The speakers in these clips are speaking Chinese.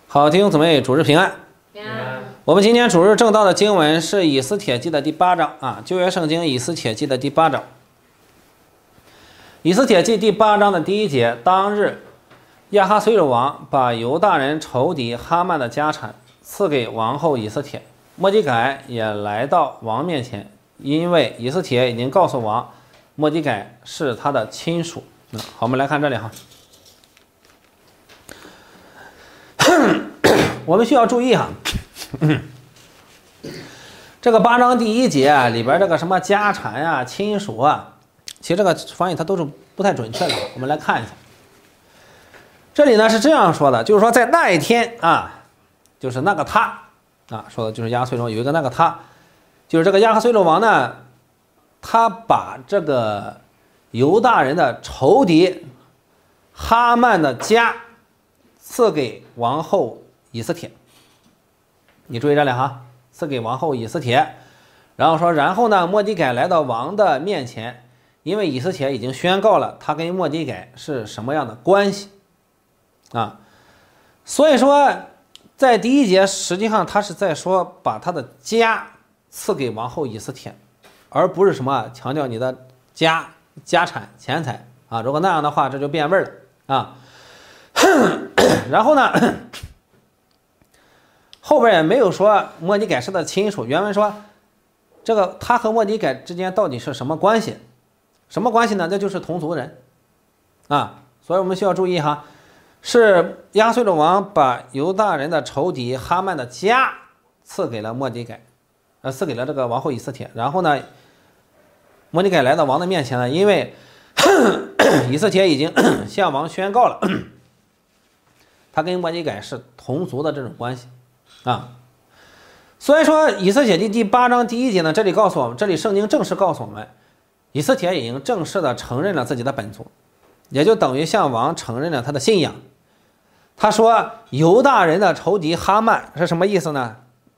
好，弟兄姊妹，主日平安。 平安。 我们今天主日正道的经文是以斯帖记的第8章啊，旧约圣经以斯帖记的第8章。以斯帖记第8章的第1节，当日亚哈随鲁王把犹大人仇敌哈曼的家产赐给王后以斯帖，末底改也来到王面前，因为以斯帖已经告诉王，末底改是他的亲属。好，我们来看这里哈。我们需要注意哈，这个8章第1节里边这个什么家产啊、亲属啊，其实这个翻译它都是不太准确的。我们来看一下，这里呢是这样说的，就是说在那一天啊，就是那个他啊，说的就是亚哈随鲁王有一个那个他，就是这个亚哈随鲁王呢，他把这个犹大人的仇敌哈曼的家赐给王后以斯帖。你注意这里哈，赐给王后以斯帖，然后说，然后呢，末底改来到王的面前，因为以斯帖已经宣告了他跟末底改是什么样的关系啊，所以说在第1节实际上他是在说把他的家赐给王后以斯帖，而不是什么强调你的家产钱财啊，如果那样的话这就变味了啊。然后呢，后边也没有说末底改是他的亲属，原文说这个他和末底改之间到底是什么关系？什么关系呢？这就是同族人啊，所以我们需要注意哈，是亚哈随鲁王把犹大人的仇敌哈曼的家赐给了末底改，赐给了这个王后以斯帖。然后呢，末底改来到王的面前呢，因为以斯帖已经向王宣告了他跟末底改是同族的这种关系啊，所以说以斯帖记第8章第1节呢，这里告诉我们，这里圣经正式告诉我们，以斯帖已经正式的承认了自己的本族，也就等于向王承认了他的信仰。他说犹大人的仇敌哈曼是什么意思呢？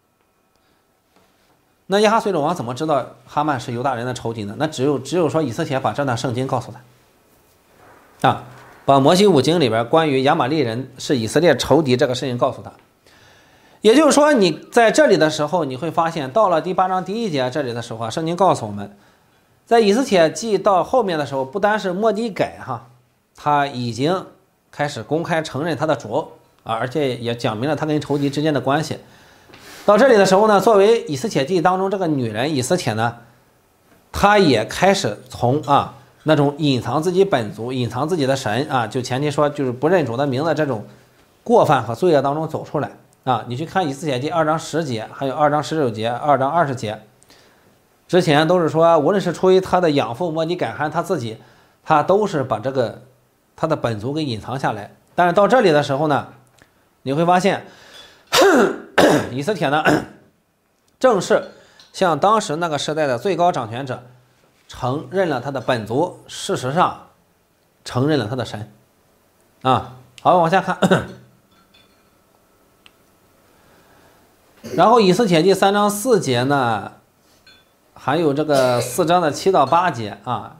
那亚哈随鲁王怎么知道哈曼是犹大人的仇敌呢？那只有说以斯帖把这段圣经告诉他啊，把摩西五经里边关于亚玛利人是以色列仇敌这个事情告诉他。也就是说你在这里的时候，你会发现到了第8章第1节这里的时候，圣经告诉我们，在以斯帖记到后面的时候，不单是末底改哈，他已经开始公开承认他的主啊，而且也讲明了他跟仇敌之间的关系。到这里的时候呢，作为以斯帖记当中这个女人以斯帖呢，她也开始从那种隐藏自己本族、隐藏自己的神啊，就前提说就是不认主的名的这种过犯和罪恶当中走出来啊。你去看以斯帖记2章10节，还有2章19节、2章20节，之前都是说，无论是出于他的养父末底改还是他自己，他都是把这个他的本族给隐藏下来。但是到这里的时候呢，你会发现以斯帖呢，正是向当时那个时代的最高掌权者承认了他的本族，事实上承认了他的神啊。好，往下看。然后以斯帖记3章4节呢，还有这个4章的7到8节啊，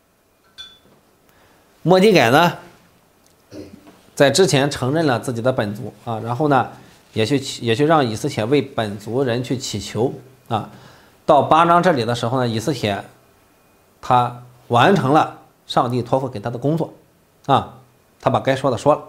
末底改呢在之前承认了自己的本族啊，然后呢也去让以斯帖为本族人去祈求啊。到8章这里的时候呢，以斯帖他完成了上帝托付给他的工作啊，他把该说的说了。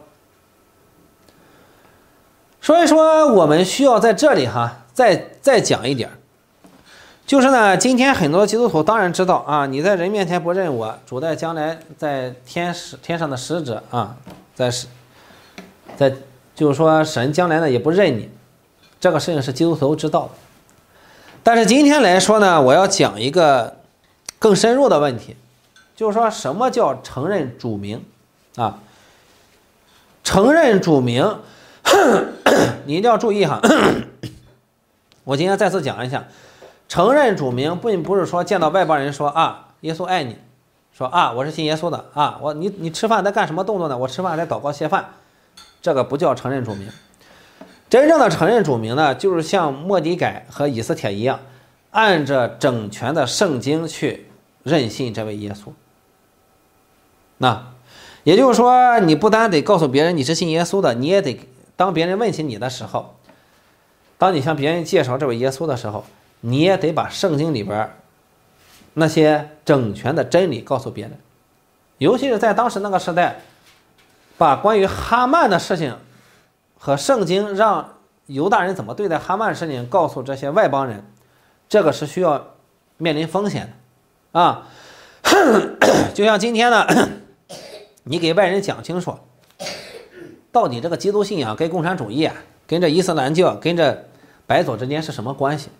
所以说我们需要在这里哈再讲一点，就是呢，今天很多基督徒当然知道啊，你在人面前不认我，主在将来在天上的使者啊，在就是说神将来呢也不认你，这个事情是基督徒都知道的。但是今天来说呢，我要讲一个更深入的问题，就是说什么叫承认主名啊？承认主名你一定要注意哈。我今天再次讲一下，承认主名并不是说见到外邦人说啊耶稣爱你，说啊我是信耶稣的啊，你吃饭在干什么动作呢？我吃饭在祷告谢饭，这个不叫承认主名。真正的承认主名呢，就是像末底改和以斯帖一样，按着整全的圣经去认信这位耶稣。那也就是说，你不单得告诉别人你是信耶稣的，你也得当别人问起你的时候，当你向别人介绍这位耶稣的时候，你也得把圣经里边那些整全的真理告诉别人。尤其是在当时那个时代，把关于哈曼的事情和圣经让犹大人怎么对待哈曼的事情告诉这些外邦人，这个是需要面临风险的啊。就像今天呢，你给外人讲清楚，到底这个基督信仰跟共产主义啊，跟这伊斯兰教，跟这白左之间是什么关系？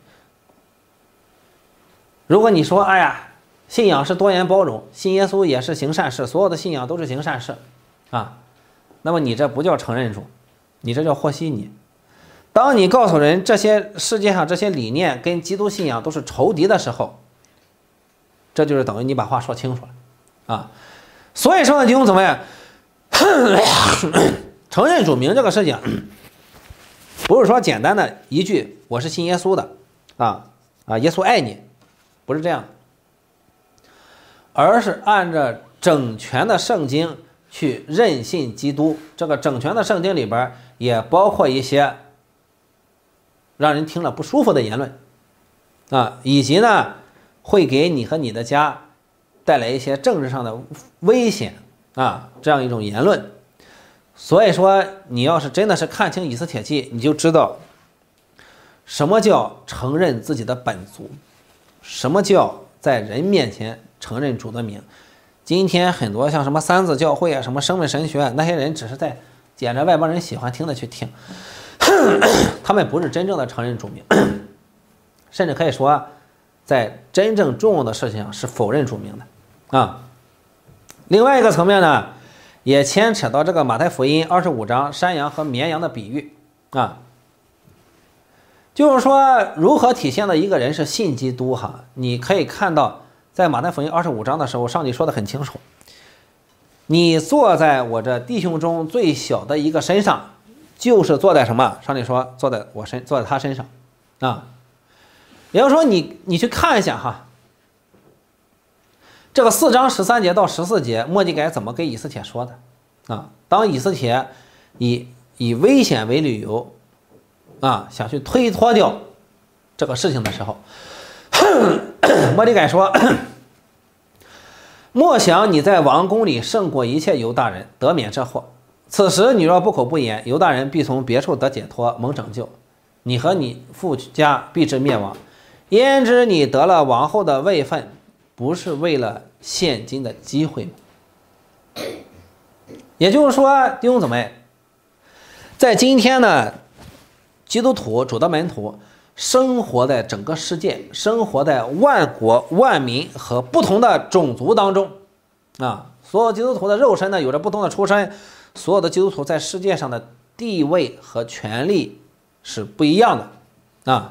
如果你说，哎呀，信仰是多元包容，信耶稣也是行善事，所有的信仰都是行善事啊，那么你这不叫承认主，你这叫和稀泥。当你告诉人这些世界上这些理念跟基督信仰都是仇敌的时候，这就是等于你把话说清楚了啊。所以说呢，弟兄姊妹，承认主名这个事情，不是说简单的一句我是信耶稣的耶稣爱你，不是这样，而是按照整全的圣经去认信基督。这个整全的圣经里边也包括一些让人听了不舒服的言论以及呢会给你和你的家带来一些政治上的危险这样一种言论。所以说你要是真的是看清以斯帖记，你就知道什么叫承认自己的本族，什么叫在人面前承认主的名。今天很多像什么三字教会啊，什么生命神学，那些人只是在捡着外邦人喜欢听的去听，他们不是真正的承认主名，甚至可以说在真正重要的事情上是否认主名的另外一个层面呢，也牵扯到这个马太福音25章山羊和绵羊的比喻就是说如何体现了一个人是信基督你可以看到在马太福音25章的时候，上帝说得很清楚，你坐在我这弟兄中最小的一个身上，就是坐在什么？上帝说坐在他身上也就是说你去看一下这个4章13节到14节，末底改怎么给以斯帖说的当以斯帖以危险为理由想去推脱掉这个事情的时候，末底改说，莫想你在王宫里胜过一切犹大人，得免这祸。此时你若不口不言，犹大人必从别处得解脱，蒙拯救，你和你父家必至灭亡。焉知你得了王后的位分，不是为了现今的机会吗？也就是说，弟兄姊妹，在今天呢，基督徒主的门徒生活在整个世界，生活在万国万民和不同的种族当中所有基督徒的肉身呢有着不同的出身，所有的基督徒在世界上的地位和权利是不一样的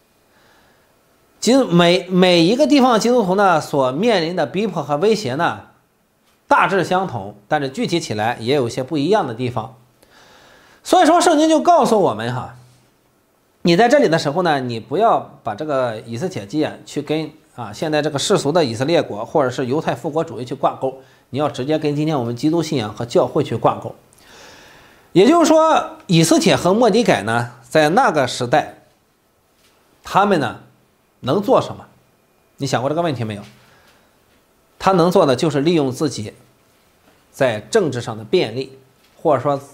每一个地方的基督徒呢所面临的逼迫和威胁呢大致相同，但是具体起来也有一些不一样的地方。所以说圣经就告诉我们你在这里的时候呢，你不要把这个以斯帖记去跟现在这个世俗的以色列国或者是犹太复国主义去挂钩，你要直接跟今天我们基督信仰和教会去挂钩。也就是说，以斯帖和末底改呢，在那个时代，他们呢能做什么？你想过这个问题没有？他能做的就是利用自己在政治上的便利，或者说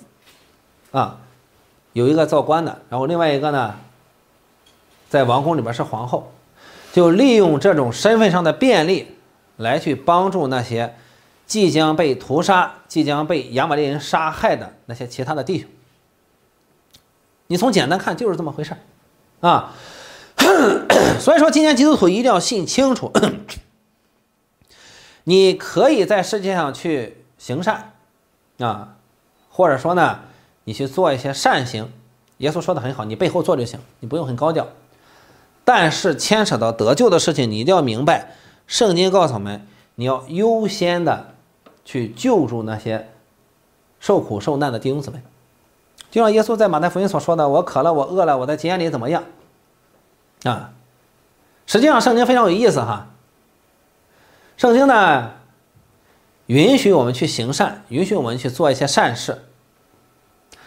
有一个做官的，然后另外一个呢在王宫里边是皇后，就利用这种身份上的便利来去帮助那些即将被屠杀、即将被亚玛力人杀害的那些其他的弟兄。你从简单看就是这么回事所以说今天基督徒一定要信清楚，你可以在世界上去行善或者说呢你去做一些善行，耶稣说的很好，你背后做就行，你不用很高调。但是牵扯到得救的事情，你一定要明白，圣经告诉我们，你要优先的去救助那些受苦受难的弟兄姊妹。就像耶稣在马太福音所说的，我渴了，我饿了，我在监里怎么样实际上圣经非常有意思圣经呢允许我们去行善，允许我们去做一些善事，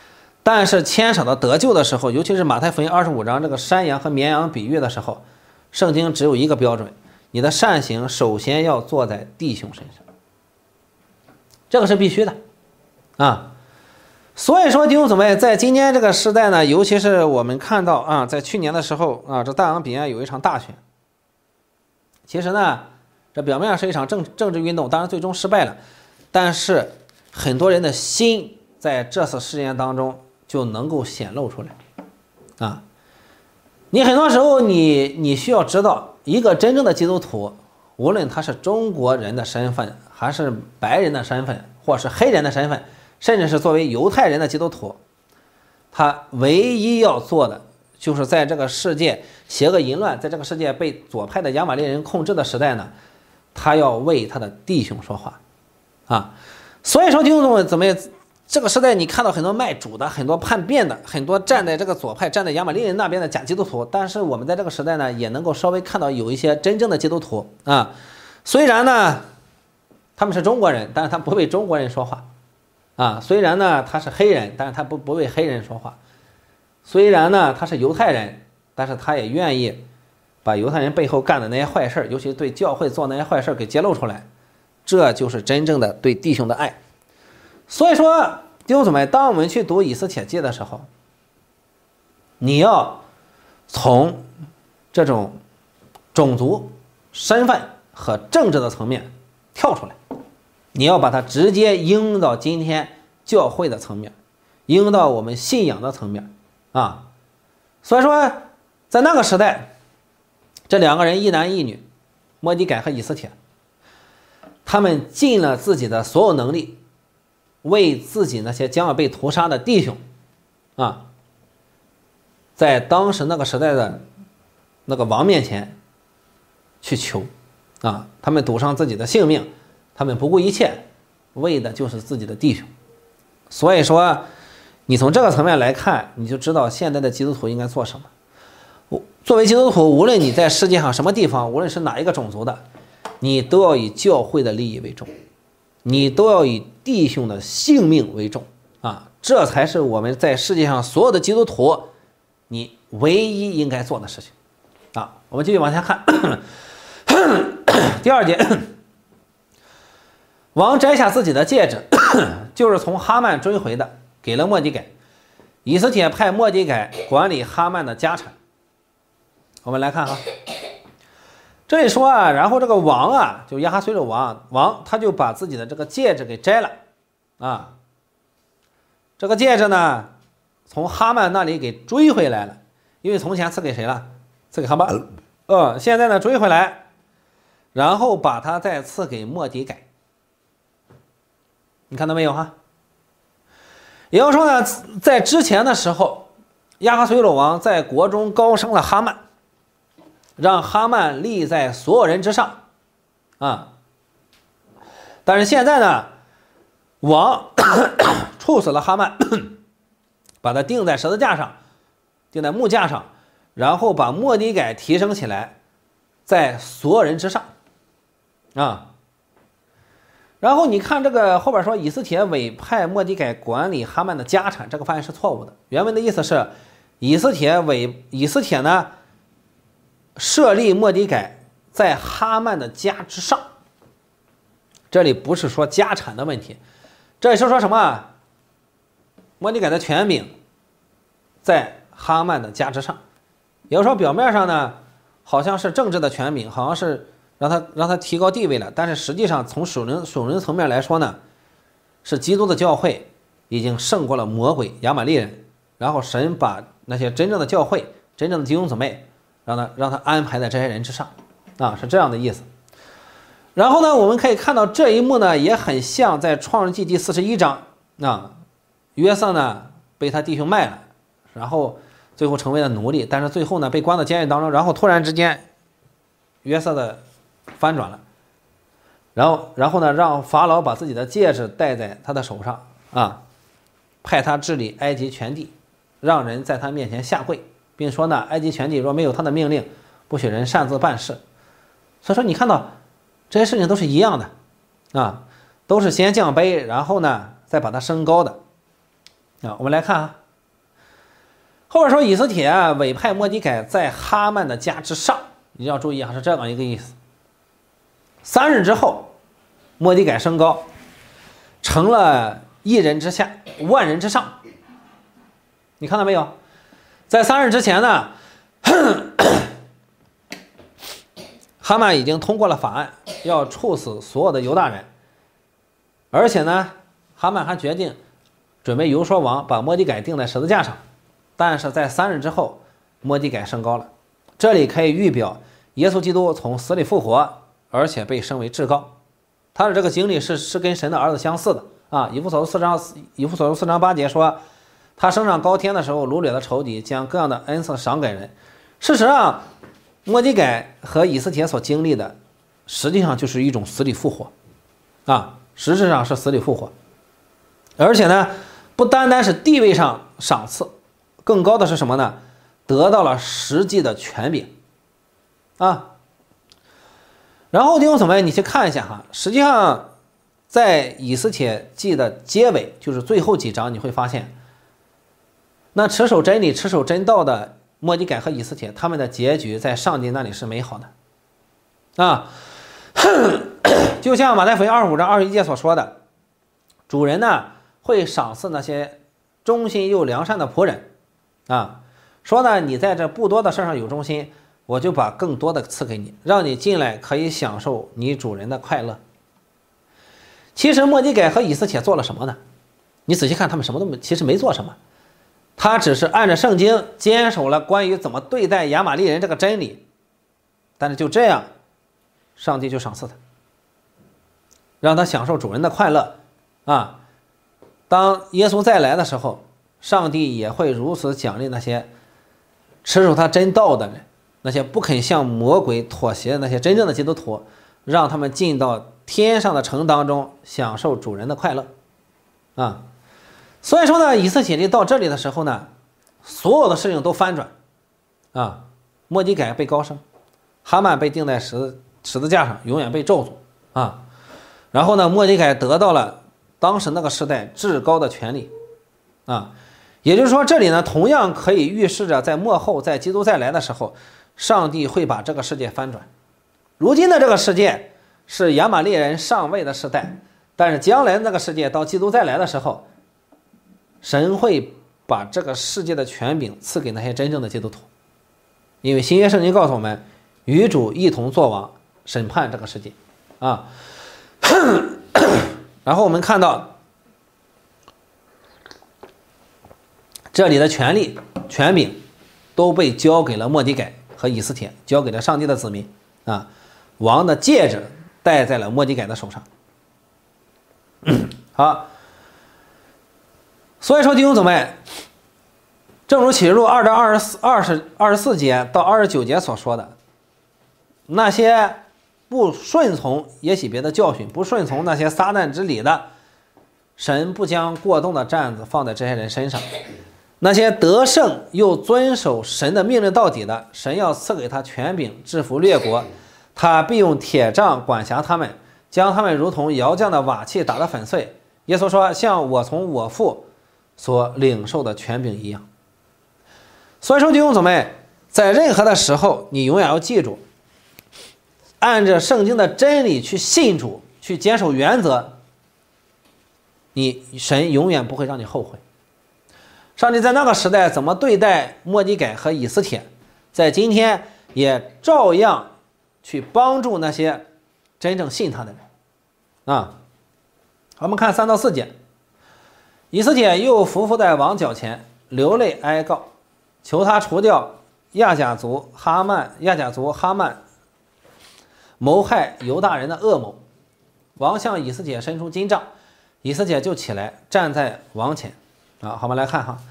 但是牵扯到得救的时候，尤其是马太福音25章这个山羊和绵羊比喻的时候，圣经只有一个标准：你的善行首先要做在弟兄身上，这个是必须的啊。所以说弟兄姊妹，在今天这个时代呢，尤其是我们看到啊，在去年的时候啊，这大洋彼岸有一场大选，其实呢，这表面上是一场政治运动，当然最终失败了，但是很多人的心在这次事件当中就能够显露出来啊。你很多时候你需要知道，一个真正的基督徒，无论他是中国人的身份，还是白人的身份，或是黑人的身份，甚至是作为犹太人的基督徒，他唯一要做的就是在这个世界邪恶淫乱，在这个世界被左派的亚玛力人控制的时代呢，他要为他的弟兄说话啊。所以说弟兄姊妹，这个时代你看到很多卖主的，很多叛变的，很多站在这个左派站在亚玛力人那边的假基督徒，但是我们在这个时代呢，也能够稍微看到有一些真正的基督徒啊。虽然呢他们是中国人，但是他不为中国人说话啊。虽然呢他是黑人，但是他不为黑人说话。虽然呢他是犹太人，但是他也愿意把犹太人背后干的那些坏事，尤其对教会做那些坏事给揭露出来。这就是真正的对弟兄的爱。所以说弟兄姊妹，当我们去读以斯帖记的时候，你要从这种种族身份和政治的层面跳出来，你要把它直接应用到今天教会的层面，应用到我们信仰的层面啊。所以说在那个时代，这两个人一男一女，末底改和以斯帖，他们尽了自己的所有能力，为自己那些将要被屠杀的弟兄啊，在当时那个时代的那个王面前去求啊，他们赌上自己的性命，他们不顾一切，为的就是自己的弟兄。所以说你从这个层面来看，你就知道现在的基督徒应该做什么。作为基督徒，无论你在世界上什么地方，无论是哪一个种族的，你都要以教会的利益为重，你都要以弟兄的性命为重啊！这才是我们在世界上所有的基督徒你唯一应该做的事情啊！我们继续往下看第二节，王摘下自己的戒指，就是从哈曼追回的，给了末底改。以斯帖派末底改管理哈曼的家产。我们来看哈，这里说啊，然后这个王啊，就亚哈随鲁王他就把自己的这个戒指给摘了啊。这个戒指呢，从哈曼那里给追回来了，因为从前赐给谁了？赐给哈曼。现在呢追回来，然后把它再赐给末底改。你看到没有哈？也就是说呢，在之前的时候，亚哈随鲁王在国中高升了哈曼，让哈曼立在所有人之上啊。但是现在呢，王处死了哈曼，把他钉在十字架上，钉在木架上，然后把末底改提升起来，在所有人之上啊。然后你看这个后边说，以斯帖委派末底改管理哈曼的家产，这个发现是错误的。原文的意思是，以斯帖呢设立末底改在哈曼的家之上。这里不是说家产的问题，这里是说什么？末底改的权柄在哈曼的家之上。也就是说表面上呢好像是政治的权柄，好像是让他提高地位了，但是实际上从属灵层面来说呢，是基督的教会已经胜过了魔鬼亚玛力人，然后神把那些真正的教会、真正的弟兄姊妹让他安排在这些人之上啊，是这样的意思。然后呢我们可以看到这一幕呢也很像在创世纪第41章啊，约瑟呢被他弟兄卖了，然后最后成为了奴隶，但是最后呢被关到监狱当中，然后突然之间约瑟的翻转了，然后呢让法老把自己的戒指戴在他的手上啊，派他治理埃及全地，让人在他面前下跪，并说呢埃及全地若没有他的命令，不许人擅自办事。所以说你看到这些事情都是一样的啊，都是先降卑，然后呢再把它升高的啊。我们来看啊， 后边说以斯帖委派末底改在哈曼的家之上，你要注意啊，是这样一个意思。3日之后，末底改升高，成了1人之下，万人之上。你看到没有？在3日之前呢，哈曼已经通过了法案，要处死所有的犹大人，而且呢，哈曼还决定准备游说王把末底改钉在十字架上。但是在3日之后，末底改升高了，这里可以预表耶稣基督从死里复活，而且被升为至高。他的这个经历是跟神的儿子相似的啊。以弗所书4章8节说，他升上高天的时候，掳掠的仇敌，将各样的恩赐赏给人。事实上，末底改和以斯帖所经历的，实际上就是一种死里复活啊，实质上是死里复活。而且呢，不单单是地位上赏赐，更高的是什么呢？得到了实际的权柄啊。然后弟兄姊妹，你去看一下哈，实际上在以斯帖记的结尾，就是最后几章，你会发现，那持守真理、持守真道的末底改和以斯帖，他们的结局在上帝那里是美好的啊。就像马太福音25章21节所说的，主人呢会赏赐那些忠心又良善的仆人啊，说呢你在这不多的事上有忠心，我就把更多的赐给你，让你进来可以享受你主人的快乐。其实末底改和以斯帖做了什么呢？你仔细看，他们什么都其实没做什么，他只是按照圣经坚守了关于怎么对待亚玛力人这个真理，但是就这样，上帝就赏赐他，让他享受主人的快乐啊。当耶稣再来的时候，上帝也会如此奖励那些持守他真道的人，那些不肯向魔鬼妥协的那些真正的基督徒，让他们进到天上的城当中，享受主人的快乐啊。所以说呢，以斯帖记到这里的时候呢，所有的事情都翻转啊。末底改被高升，哈曼被钉在十字架上，永远被咒诅啊。然后呢，末底改得到了当时那个时代至高的权利啊。也就是说，这里呢同样可以预示着在末后，在基督再来的时候，上帝会把这个世界翻转。如今的这个世界是亚玛力人上位的时代，但是将来的那个世界到基督再来的时候，神会把这个世界的权柄赐给那些真正的基督徒。因为新约圣经告诉我们，与主一同作王，审判这个世界啊。然后我们看到这里的权力、权柄都被交给了末底改和以斯帖，交给了上帝的子民啊。王的戒指戴在了末底改的手上。好，所以说弟兄姊妹，正如启示录2章24节到29节所说的，那些不顺从耶洗别的教训，不顺从那些撒旦之理的，神不将过重的担子放在这些人身上。那些得胜又遵守神的命令到底的，神要赐给他权柄，制服列国，他必用铁杖管辖他们，将他们如同窑匠的瓦器打得粉碎。耶稣说，像我从我父所领受的权柄一样。所以说弟兄姊妹，在任何的时候，你永远要记住，按着圣经的真理去信主，去坚守原则，神永远不会让你后悔。上帝在那个时代怎么对待末底改和以斯帖，在今天也照样去帮助那些真正信他的人啊。我们看3到4节，以斯帖又伏在王脚前，流泪哀告，求他除掉亚甲族哈曼谋害犹大人的恶谋。王向以斯帖伸出金杖，以斯帖就起来站在王前啊。好，我们来看哈。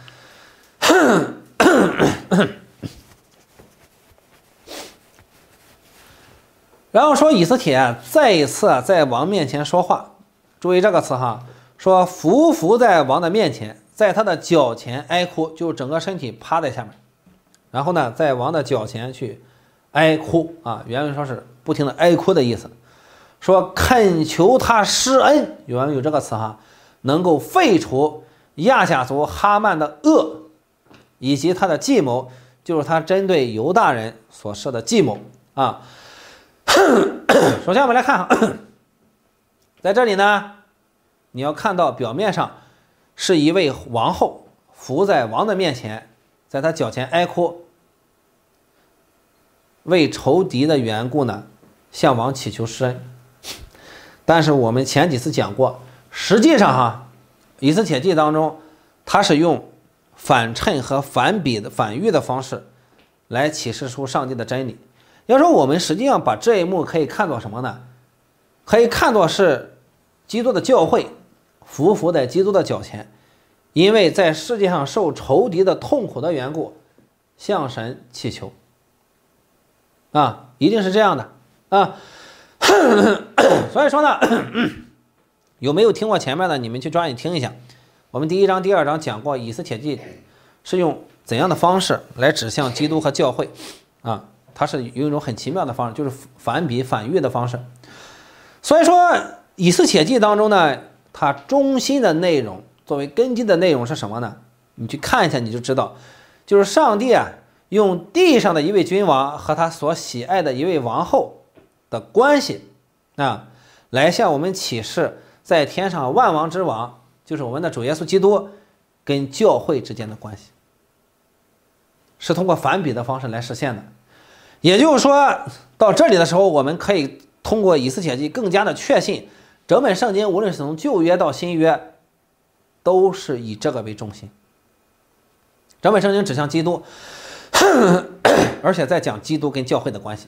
然后说以斯帖再一次在王面前说话，注意这个词哈，说伏在王的面前，在他的脚前哀哭，就整个身体趴在下面，然后呢在王的脚前去哀哭啊，原文说是不停的哀哭的意思，说恳求他施恩，原文有这个词哈，能够废除亚甲族哈曼的恶， 以及他的计谋，就是他针对犹大人所设的计谋啊。首先我们来看在这里呢，你要看到表面上是一位王后伏在王的面前，在他脚前哀哭，为仇敌的缘故呢向王祈求施恩。但是我们前几次讲过，实际上以斯帖记当中他是用反衬和反比的反喻的方式来启示出上帝的真理。要说我们实际上把这一幕可以看作什么呢？可以看作是基督的教会伏在基督的脚前，因为在世界上受仇敌的痛苦的缘故向神祈求一定是这样的所以说呢有没有听过前面的，你们去抓紧听一下。我们第1章第2章讲过以斯帖记是用怎样的方式来指向基督和教会它是有一种很奇妙的方式，就是反比反喻的方式。所以说以斯帖记当中呢，它中心的内容作为根基的内容是什么呢？你去看一下你就知道，就是上帝用地上的一位君王和他所喜爱的一位王后的关系来向我们启示在天上万王之王，就是我们的主耶稣基督跟教会之间的关系，是通过反比的方式来实现的。也就是说到这里的时候，我们可以通过以斯帖记更加的确信，整本圣经无论是从旧约到新约都是以这个为中心，整本圣经指向基督而且在讲基督跟教会的关系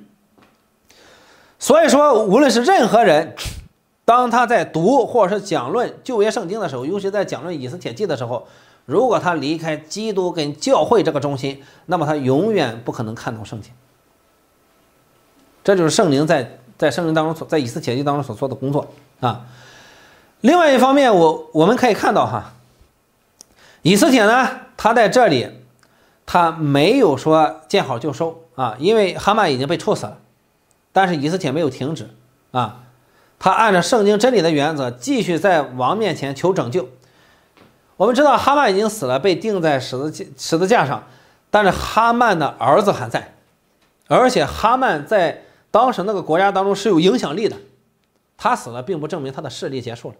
所以说无论是任何人，当他在读或者是讲论旧约圣经的时候，尤其在讲论以斯帖记的时候，如果他离开基督跟教会这个中心，那么他永远不可能看懂圣经。这就是圣灵在圣经当中在以斯帖记当中所做的工作另外一方面，我们可以看到以斯帖呢，他在这里他没有说见好就收因为哈曼已经被处死了，但是以斯帖没有停止他按照圣经真理的原则继续在王面前求拯救。我们知道哈曼已经死了，被钉在十字架上，但是哈曼的儿子还在，而且哈曼在当时那个国家当中是有影响力的，他死了并不证明他的势力结束了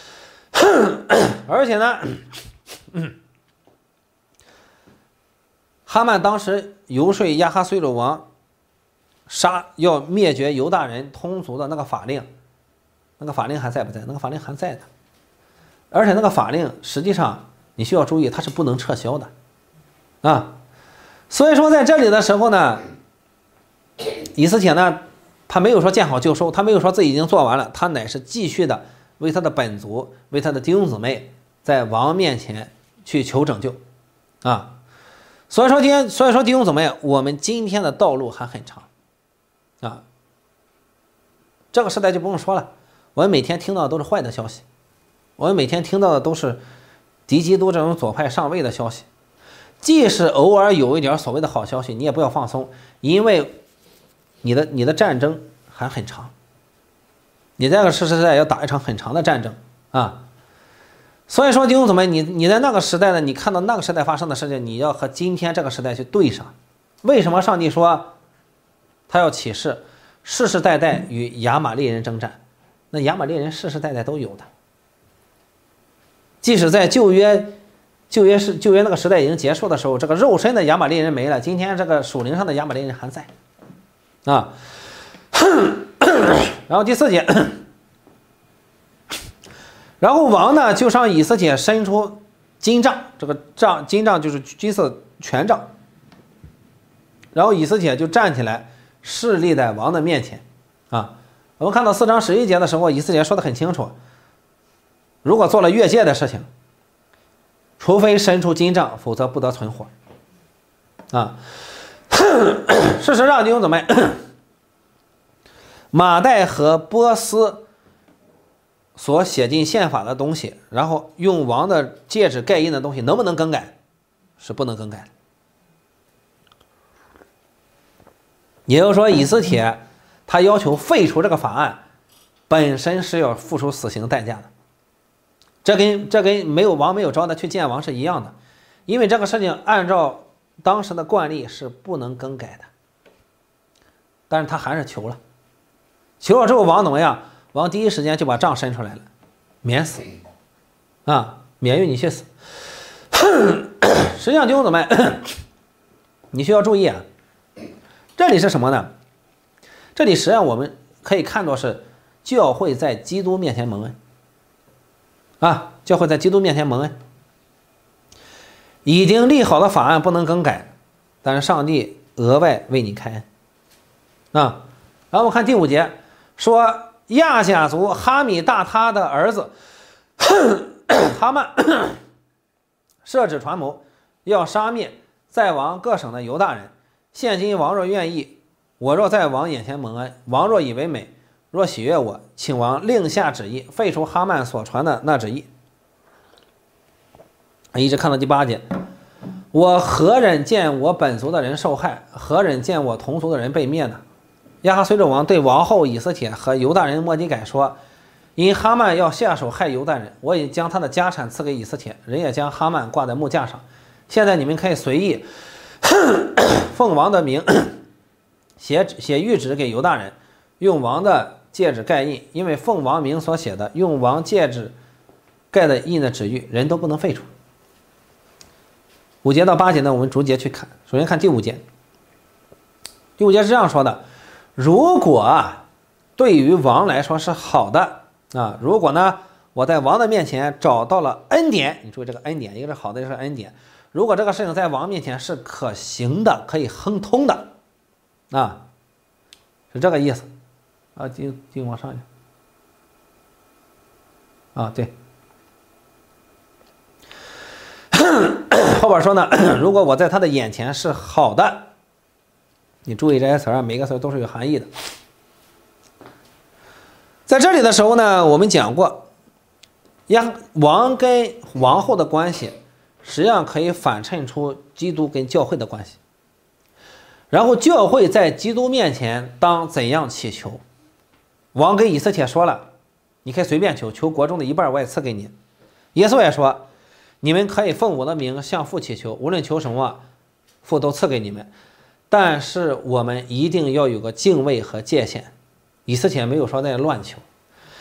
而且呢哈曼当时游说亚哈随鲁王要灭绝犹大人通族的那个法令，那个法令还在不在？那个法令还在的，而且那个法令实际上你需要注意，它是不能撤销的所以说在这里的时候呢，以斯帖呢，他没有说见好就收，他没有说自己已经做完了，他乃是继续的为他的本族，为他的弟兄姊妹在王面前去求拯救所以说弟兄姊妹，我们今天的道路还很长这个时代就不用说了，我们每天听到的都是坏的消息，我们每天听到的都是敌基督这种左派上位的消息。即使偶尔有一点所谓的好消息，你也不要放松，因为你的战争还很长，你在这个时代要打一场很长的战争所以说弟兄姊妹，你在那个时代呢，你看到那个时代发生的事情，你要和今天这个时代去对上。为什么上帝说他要启示世世代代与亚玛力人征战？那亚玛力人世世代代都有的，即使在旧约那个时代已经结束的时候，这个肉身的亚玛力人没了，今天这个属灵上的亚玛力人还在然后第4节，然后王呢就上以斯帖伸出金杖，这个金杖就是金色权杖，然后以斯帖就站起来侍立在王的面前我们看到4章11节的时候，以斯帖说得很清楚，如果做了越界的事情，除非伸出金杖，否则不得存活事实上弟兄姊妹，马代和波斯所写进宪法的东西，然后用王的戒指盖印的东西，能不能更改？是不能更改的。也就是说，以斯帖他要求废除这个法案，本身是要付出死刑代价的。这跟王没有招他去见王是一样的。 因为这个事情按照当时的惯例是不能更改的。但是他还是求了，求了之后王怎么样？王第一时间就把杖伸出来了，免死啊，免于你去死。实际上弟兄姊妹，你需要注意啊，这里是什么呢？这里实际上我们可以看作是教会在基督面前蒙恩啊，教会在基督面前蒙恩，已经立好的法案不能更改，但是上帝额外为你开恩啊。然后我们看第5节说，亚甲族哈米大他的儿子哈曼设置传谋，要杀灭在王各省的犹大人。现今王若愿意，我若在王眼前蒙恩，王若以为美，若喜悦我，请王令下旨意，废除哈曼所传的那旨意。一直看到第8节，我何忍见我本族的人受害，何忍见我同族的人被灭呢？亚哈随着王对王后以斯帖和犹大人末底改说，因哈曼要下手害犹大人，我已将他的家产赐给以斯帖，人也将哈曼挂在木架上。现在你们可以随意奉王的名写谕旨给犹大人，用王的戒指盖印，因为奉王名所写的用王戒指盖的印的旨谕，人都不能废除。5节到8节呢，我们逐节去看。首先看第5节，第5节是这样说的：如果对于王来说是好的啊，如果呢我在王的面前找到了恩典，你注意这个恩典，一个是好的，一个是恩典。如果这个事情在王面前是可行的，可以亨通的啊，是这个意思啊。继续往上去啊，对。后边说呢，如果我在他的眼前是好的，你注意这些词啊，每个词都是有含义的。在这里的时候呢，我们讲过，王跟王后的关系实际上可以反衬出基督跟教会的关系。然后教会在基督面前当怎样祈求？王跟以斯帖说了，你可以随便求，求国中的一半我也赐给你。耶稣也说，你们可以奉我的名向父祈求，无论求什么，父都赐给你们。但是我们一定要有个敬畏和界限。以斯帖没有说在乱求。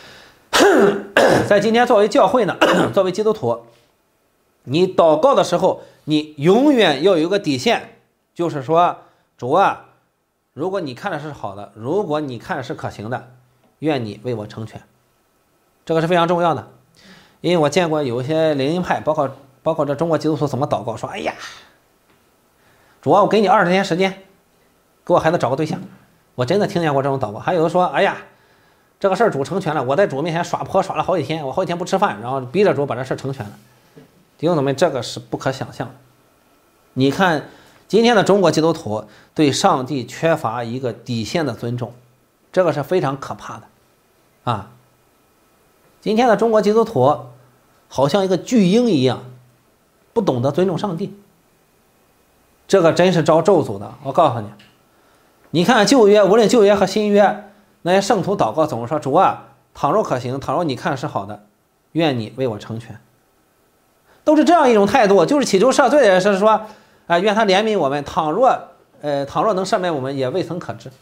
在今天作为教会呢，作为基督徒，你祷告的时候，你永远要有一个底线，就是说，主啊，如果你看的是好的，如果你看的是可行的，愿你为我成全。这个是非常重要的。因为我见过有一些灵恩派，包括这中国基督徒怎么祷告，说，哎呀，主啊，我给你20天时间，给我孩子找个对象。我真的听见过这种祷告。还有的说，哎呀，这个事儿主成全了，我在主面前耍泼耍了好几天，我好几天不吃饭，然后逼着主把这事成全了。弟兄姊妹，这个是不可想象的。你看今天的中国基督徒对上帝缺乏一个底线的尊重，这个是非常可怕的啊。今天的中国基督徒好像一个巨婴一样，不懂得尊重上帝，这个真是遭咒诅的。我告诉你，你看旧约，无论旧约和新约，那些圣徒祷告总是说，主啊，倘若可行，倘若你看是好的，愿你为我成全，都是这样一种态度，就是祈求赦罪的人是说，愿他怜悯我们，倘若能赦免我们，也未曾可知。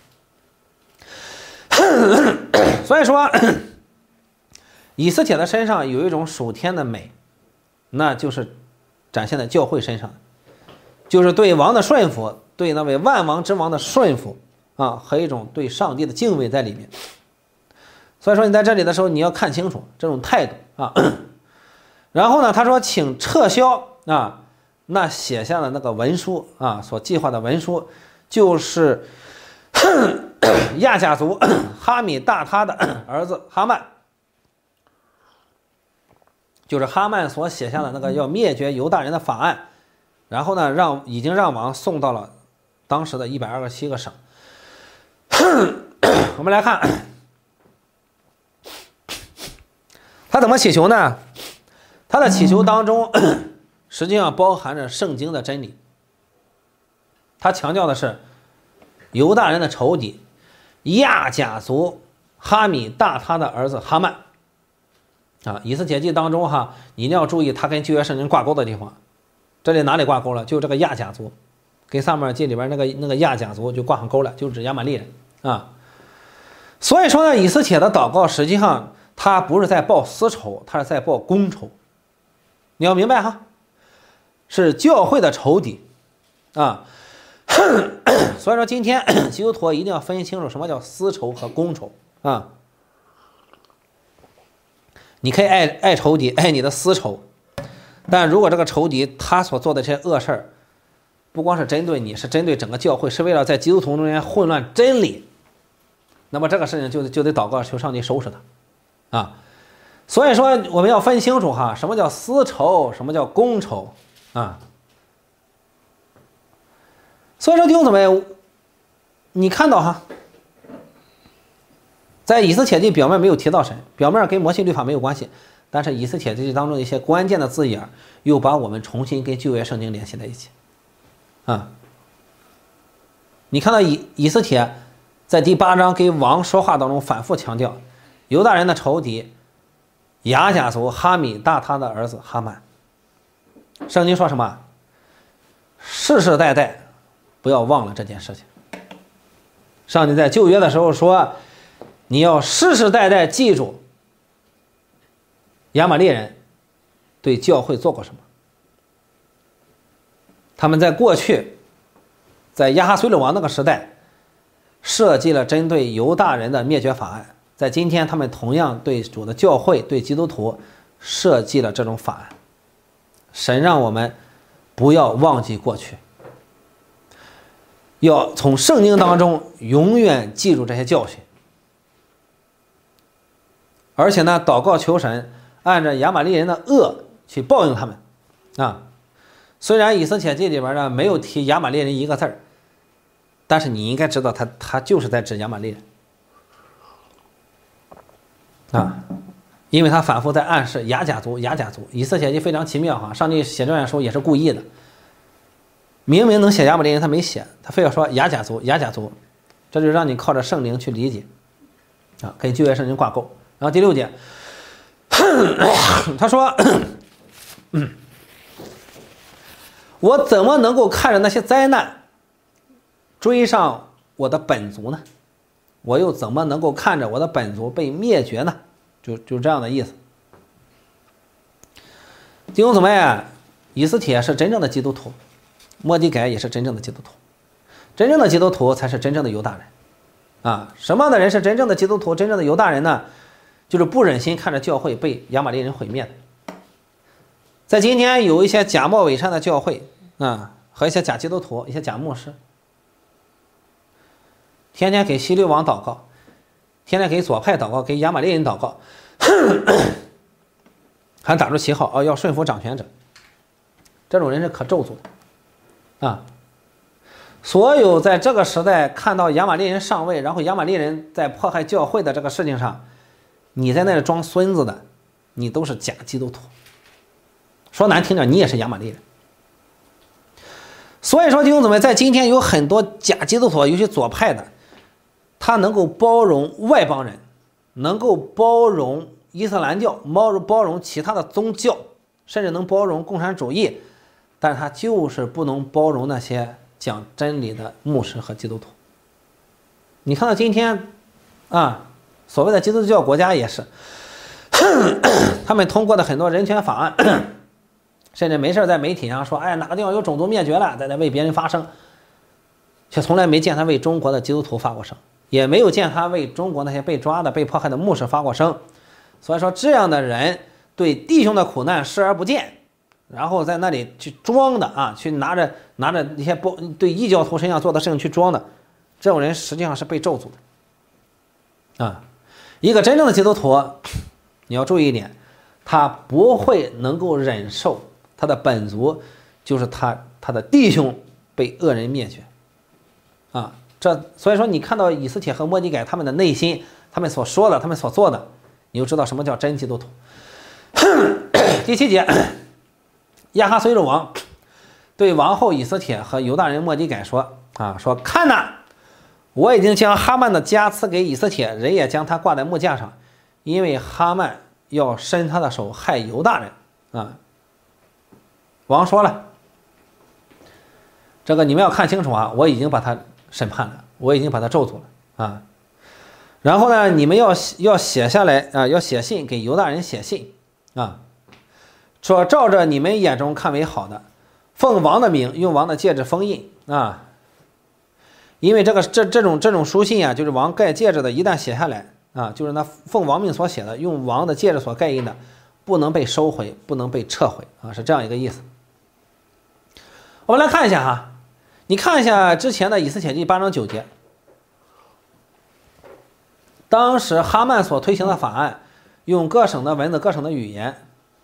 所以说以斯帖的身上有一种属天的美，那就是展现在教会身上，就是对王的顺服，对那位万王之王的顺服啊，和一种对上帝的敬畏在里面。所以说你在这里的时候，你要看清楚这种态度啊。然后呢，他说请撤销啊，那写下的那个文书啊，所计划的文书，就是亚甲族哈米大他的儿子哈曼，就是哈曼所写下的那个要灭绝犹大人的法案，然后呢，已经让王送到了当时的127个省。我们来看他怎么祈求呢？他的祈求当中实际上包含着圣经的真理。他强调的是犹大人的仇敌亚甲族哈米大他的儿子哈曼啊。以斯帖记当中你一定要注意他跟旧约圣经挂钩的地方。 这里哪里挂钩了？就这个亚甲族，跟撒母耳记里边那个亚甲族就挂上钩了，就指亚玛力人啊。所以说呢，以斯帖的祷告实际上他不是在报私仇，他是在报公仇。你要明白哈，是教会的仇敌啊。所以说今天基督徒一定要分清楚什么叫私仇和公仇啊。你可以爱仇敌，爱你的私仇，但如果这个仇敌他所做的这些恶事儿，不光是针对你，是针对整个教会，是为了在基督徒中间混乱真理，那么这个事情就得祷告求上帝收拾他啊。所以说我们要分清楚哈，什么叫私仇，什么叫公仇啊。所以说弟兄姊妹，你看到哈，在以斯帖记表面没有提到神，表面跟摩西律法没有关系，但是以斯帖记当中一些关键的字眼又把我们重新跟旧约圣经联系在一起啊。你看到以斯帖在第8章跟王说话当中反复强调犹大人的仇敌亚甲族哈米大他的儿子哈曼。圣经说什么？世世代代不要忘了这件事情。上帝在旧约的时候说，你要世世代代记住亚玛力人对教会做过什么。他们在过去在亚哈随鲁王那个时代设计了针对犹大人的灭绝法案，在今天他们同样对主的教会对基督徒设计了这种法案。神让我们不要忘记过去，要从圣经当中永远记住这些教训，而且呢，祷告求神按照亚玛力人的恶去报应他们啊。虽然以斯帖记里边呢没有提亚玛力人一个字儿，但是你应该知道他就是在指亚玛力人啊，因为他反复在暗示亚甲族。以斯帖记非常奇妙哈，上帝写这段书也是故意的，明明能写亚玛力人他没写，他非要说亚甲族，这就让你靠着圣灵去理解啊，跟旧约圣经挂钩。然后第6节他说我怎么能够看着那些灾难追上我的本族呢？我又怎么能够看着我的本族被灭绝呢？就这样的意思。弟兄姊妹，以斯帖是真正的基督徒，末底改也是真正的基督徒，真正的基督徒才是真正的犹大人啊。什么样的人是真正的基督徒，真正的犹大人呢？就是不忍心看着教会被亚玛力人毁灭的。在今天有一些假冒伪善的教会啊，和一些假基督徒，一些假牧师，天天给希律王祷告，天天给左派祷告，给亚玛力人祷告，还打出旗号要顺服掌权者。这种人是可咒诅的啊！所有在这个时代看到亚玛力人上位，然后亚玛力人在迫害教会的这个事情上，你在那里装孙子的，你都是假基督徒。说难听点，你也是亚玛力人。所以说弟兄姊妹，在今天有很多假基督徒，尤其左派的，他能够包容外邦人，能够包容伊斯兰教，包容其他的宗教，甚至能包容共产主义，但是他就是不能包容那些讲真理的牧师和基督徒。你看到今天啊，所谓的基督教国家也是他们通过的很多人权法案，甚至没事在媒体上说哪个地方有种族灭绝了，在那为别人发声，却从来没见他为中国的基督徒发过声，也没有见他为中国那些被抓的被迫害的牧师发过声。所以说这样的人对弟兄的苦难视而不见，然后在那里去装的啊，去拿着一些对异教徒身上做的事情去装的，这种人实际上是被咒诅的啊。一个真正的基督徒，你要注意一点，他不会能够忍受他的本族就是他的弟兄被恶人灭绝啊。所以说你看到以斯帖和末底改他们的内心，他们所说的，他们所做的，你就知道什么叫真基督徒。第7节，亚哈随鲁王对王后以斯帖和犹大人末底改说说看哪，我已经将哈曼的家赐给以斯帖，人也将他挂在木架上，因为哈曼要伸他的手害犹大人啊。王说了这个你们要看清楚啊，我已经把他审判了，我已经把他咒诅了啊。然后呢，你们要写下来啊，要写信给犹大人写信啊，说照着你们眼中看为好的，奉王的名，用王的戒指封印啊。因为这种书信啊，就是王盖戒指的，一旦写下来啊，就是那奉王命所写的，用王的戒指所盖印的，不能被收回，不能被撤回啊，是这样一个意思。我们来看一下哈，你看一下之前的以斯帖记8章9节，当时哈曼所推行的法案，用各省的文字、各省的语言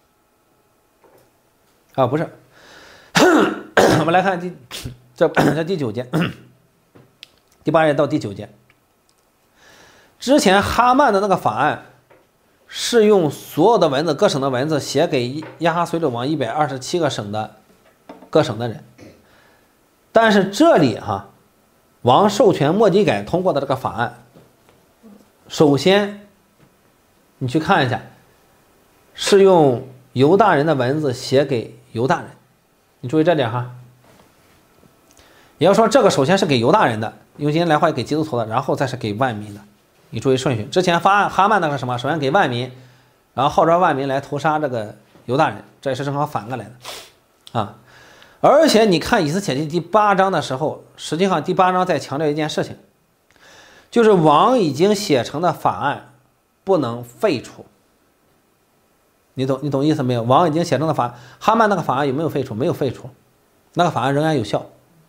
啊，不是，我们来看这第9节。第8页到第9节，之前哈曼的那个法案是用所有的文字、各省的文字写给亚哈随鲁王127个省的各省的人，但是这里哈，王授权末底改通过的这个法案，首先你去看一下，是用犹大人的文字写给犹大人，你注意这点哈。也要说这个首先是给犹大人的，用今天来话给基督徒的，然后再是给万民的，你注意顺序。之前哈曼那个什么，首先给万民，然后号召万民来屠杀这个犹大人，这也是正好反过来的啊。而且你看以斯帖记第8章的时候，实际上第8章在强调一件事情，就是王已经写成的法案不能废除。你懂意思没有？王已经写成的法，哈曼那个法案有没有废除？没有废除，那个法案仍然有效。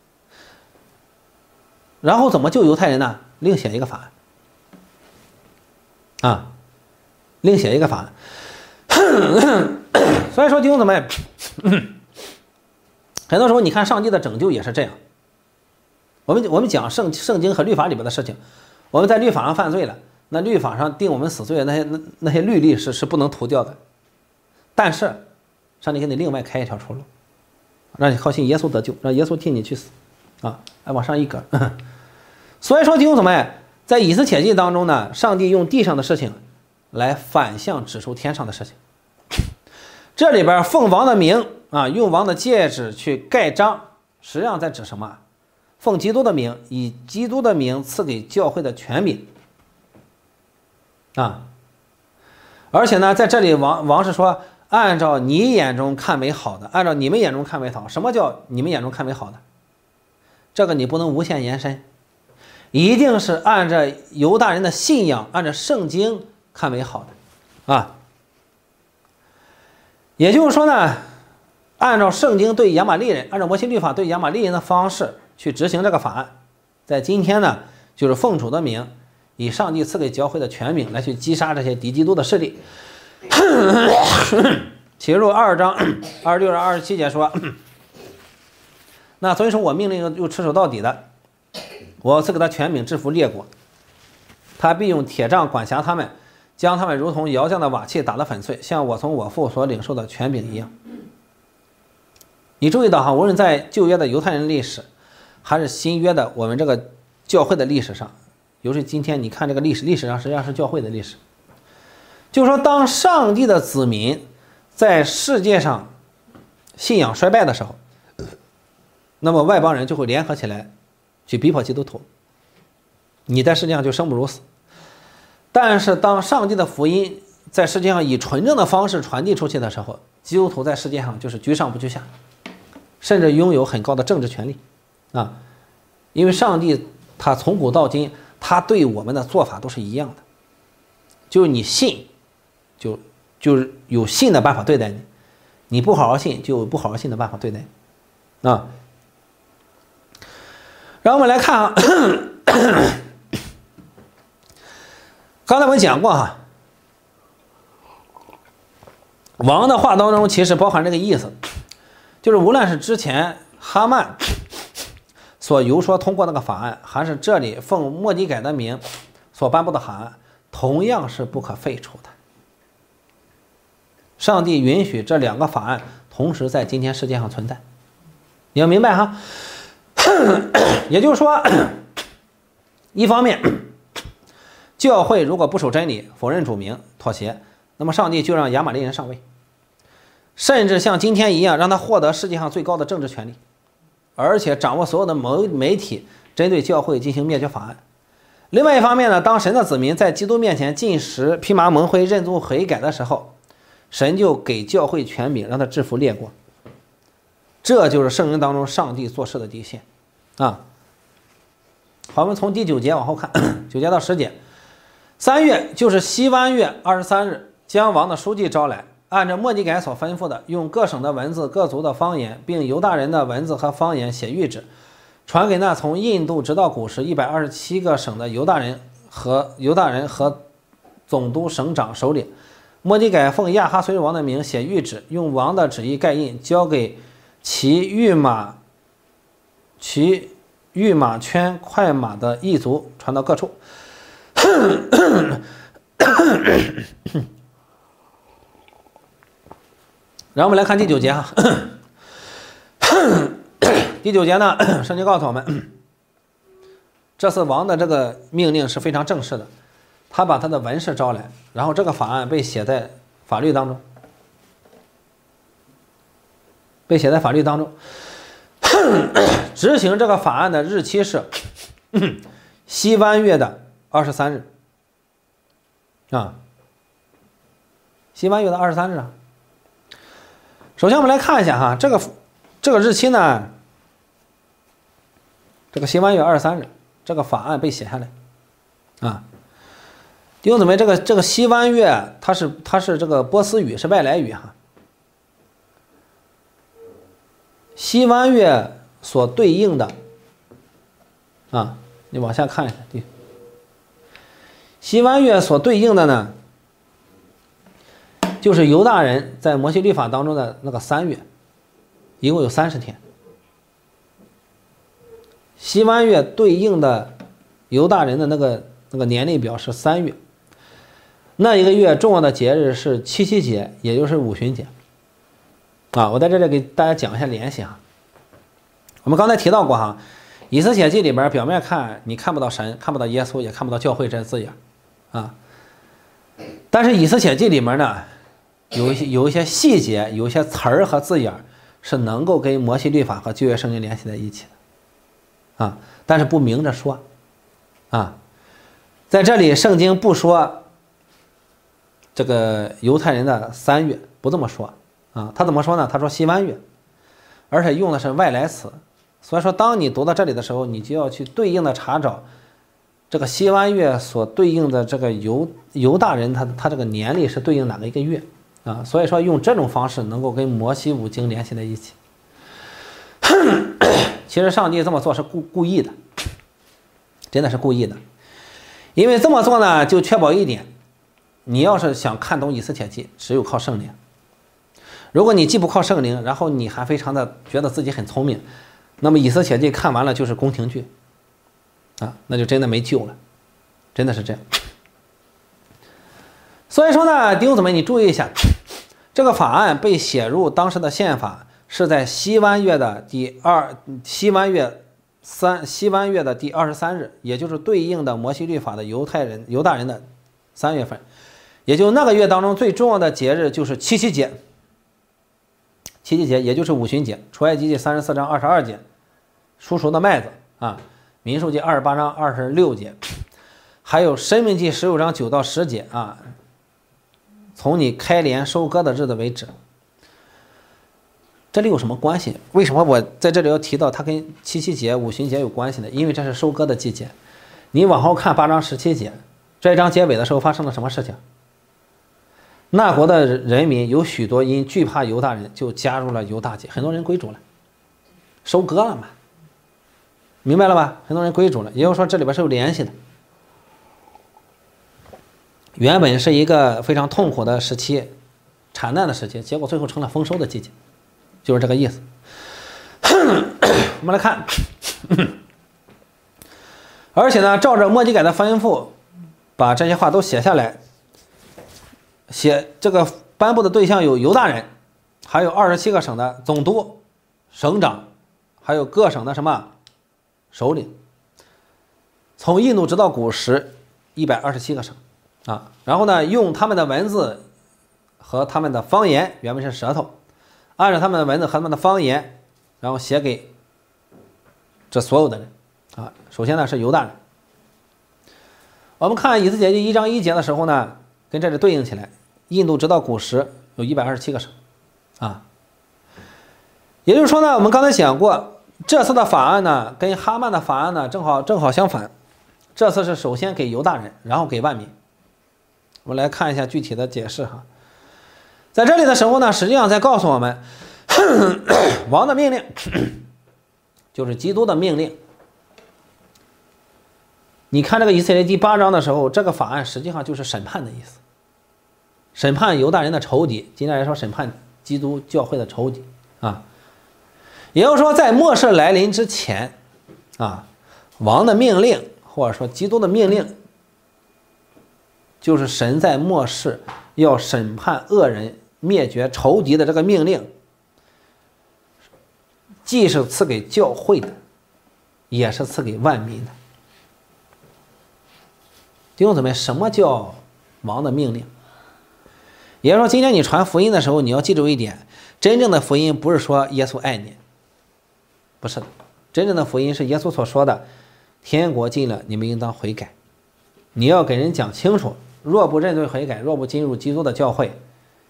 然后怎么救犹太人呢？另写一个法案啊，另写一个法案。所以说弟兄姊妹，很多时候你看上帝的拯救也是这样。我们讲圣经和律法里边的事情，我们在律法上犯罪了，那律法上定我们死罪的那些律例是不能涂掉的，但是上帝给你另外开一条出路，让你靠信耶稣得救，让耶稣替你去死啊，来往上一格。所以说弟兄姊妹，在以斯帖记当中呢，上帝用地上的事情来反向指出天上的事情。这里边奉王的名啊，用王的戒指去盖章，实际上在指什么？奉基督的名，以基督的名赐给教会的权柄啊。而且呢，在这里王是说，按照你眼中看为好的，按照你们眼中看为好。什么叫你们眼中看为好的？这个你不能无限延伸，一定是按照犹大人的信仰，按照圣经看为好的啊。也就是说呢，按照圣经对亚玛力人，按照摩西律法对亚玛力人的方式去执行这个法案，在今天呢，就是奉主的名，以上帝赐给教会的权柄来去击杀这些敌基督的势力。启示录2章26至27节说，那所以说我命令又持守到底的，我赐给他权柄制服列国，他必用铁杖管辖他们，将他们如同窑匠的瓦器打得粉碎，像我从我父所领受的权柄一样。你注意到哈，无论在旧约的犹太人历史，还是新约的我们这个教会的历史上，尤其今天你看这个历史上实际上是教会的历史，就是说当上帝的子民在世界上信仰衰败的时候，那么外邦人就会联合起来去逼迫基督徒，你在世界上就生不如死。但是当上帝的福音在世界上以纯正的方式传递出去的时候，基督徒在世界上就是居上不居下，甚至拥有很高的政治权利啊！因为上帝他从古到今，他对我们的做法都是一样的，就是你信，就是有信的办法对待你，你不好好信，就有不好好信的办法对待你啊。然后我们来看啊，刚才我们讲过哈，王的话当中其实包含这个意思，就是无论是之前哈曼所游说通过那个法案，还是这里奉末底改的名所颁布的法案，同样是不可废除的。上帝允许这两个法案同时在今天世界上存在，你要明白哈。也就是说，一方面教会如果不守真理，否认主名，妥协，那么上帝就让亚玛力人上位，甚至像今天一样让他获得世界上最高的政治权利而且掌握所有的媒体，针对教会进行灭绝法案。另外一方面呢，当神的子民在基督面前进食、披麻蒙灰、认罪悔改的时候，神就给教会权柄，让他制服列国。这就是圣经当中上帝做事的底线啊。好，我们从第9节往后看，9节到10节。3月就是西湾月23日，将王的书记招来，按照末底改所吩咐的，用各省的文字、各族的方言，并犹大人的文字和方言写谕旨，传给那从印度直到古时127个省的犹大人和总督、省长、首领。末底改奉亚哈随王的名写谕旨，用王的旨意盖印，交给骑御马圈快马的异族，传到各处。然后我们来看第9节哈。第9节呢，圣经告诉我们，这次王的这个命令是非常正式的，他把他的文士招来，然后这个法案被写在法律当中，执行这个法案的日期是西湾月的23日啊，西湾月的23日啊。首先我们来看一下哈，这个日期呢，这个西湾月23日，这个法案被写下来啊。弟兄姊妹，这个西湾月它是这个波斯语，是外来语哈。西湾月所对应的啊，你往下看一下，西湾月所对应的呢，就是犹大人在摩西律法当中的那个3月，一共有30天。西湾月对应的犹大人的那个年历表是3月，那一个月重要的节日是七夕节，也就是五旬节啊。我在这里给大家讲一下联系哈。我们刚才提到过哈，以斯帖记里边表面看你看不到神，看不到耶稣，也看不到教会这些字眼啊，但是以斯帖记里面呢，有一些细节，有一些词儿和字眼是能够跟摩西律法和旧约圣经联系在一起的啊，但是不明着说啊。在这里圣经不说这个犹太人的3月，不这么说啊。他怎么说呢？他说西湾月，而且用的是外来词。所以说当你读到这里的时候，你就要去对应的查找这个西湾月所对应的这个犹大人他这个年历是对应哪个一个月啊。所以说用这种方式能够跟摩西五经联系在一起。其实上帝这么做是故意的，真的是故意的。因为这么做呢，就确保一点，你要是想看懂以斯帖记，只有靠圣灵。如果你既不靠圣灵，然后你还非常的觉得自己很聪明，那么以斯帖记看完了就是宫廷剧啊，那就真的没救了，真的是这样。所以说呢，弟兄姊妹，你注意一下，这个法案被写入当时的宪法是在西湾月的第23日，也就是对应的摩西律法的犹大人的3月份，也就那个月当中最重要的节日就是七夕节，也就是五旬节。出埃及记34章22节，熟熟的麦子啊；民数记28章26节，还有申命记16章9到10节啊，从你开镰收割的日子为止。这里有什么关系？为什么我在这里要提到它跟七夕节、五旬节有关系呢？因为这是收割的季节。你往后看8章17节，这一章结尾的时候发生了什么事情？那国的人民有许多因惧怕犹大人，就加入了犹大节，很多人归主了，收割了嘛，明白了吧？很多人归主了，也就是说这里边是有联系的。原本是一个非常痛苦的时期，产难的时期，结果最后成了丰收的季节，就是这个意思。我们来看，而且呢，照着末底改的吩咐，把这些话都写下来。写这个颁布的对象有犹大人，还有27个省的总督、省长，还有各省的什么首领。从印度直到古时127个省啊。然后呢，用他们的文字和他们的方言，原本是舌头，按照他们的文字和他们的方言，然后写给这所有的人啊。首先呢是犹大人。我们看以斯帖记1章1节的时候呢，跟这里对应起来，印度直到古时有127个省啊。也就是说呢，我们刚才讲过，这次的法案呢跟哈曼的法案呢正好相反。这次是首先给犹大人，然后给万民。我们来看一下具体的解释哈。在这里的时候呢，实际上在告诉我们，王的命令就是基督的命令。你看这个以色列第8章的时候，这个法案实际上就是审判的意思，审判犹大人的仇敌，今天来说审判基督教会的仇敌啊。也就是说，在末世来临之前啊，王的命令或者说基督的命令，就是神在末世要审判恶人、灭绝仇敌的这个命令，既是赐给教会的，也是赐给万民的。弟兄姊妹，什么叫王的命令？也就是说，今天你传福音的时候，你要记住一点，真正的福音不是说耶稣爱你，不是的，真正的福音是耶稣所说的，天国近了，你们应当悔改。你要给人讲清楚，若不认罪悔改，若不进入基督的教会，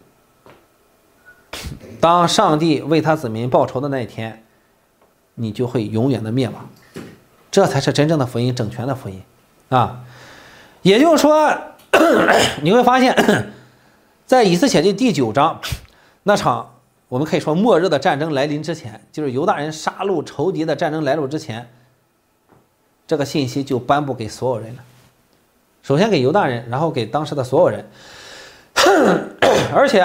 当上帝为他子民报仇的那一天，你就会永远的灭亡。这才是真正的福音，整全的福音啊！也就是说，你会发现，在以斯帖记第9章那场我们可以说末日的战争来临之前，就是犹大人杀戮仇敌的战争来临之前，这个信息就颁布给所有人了。首先给犹大人，然后给当时的所有人。而且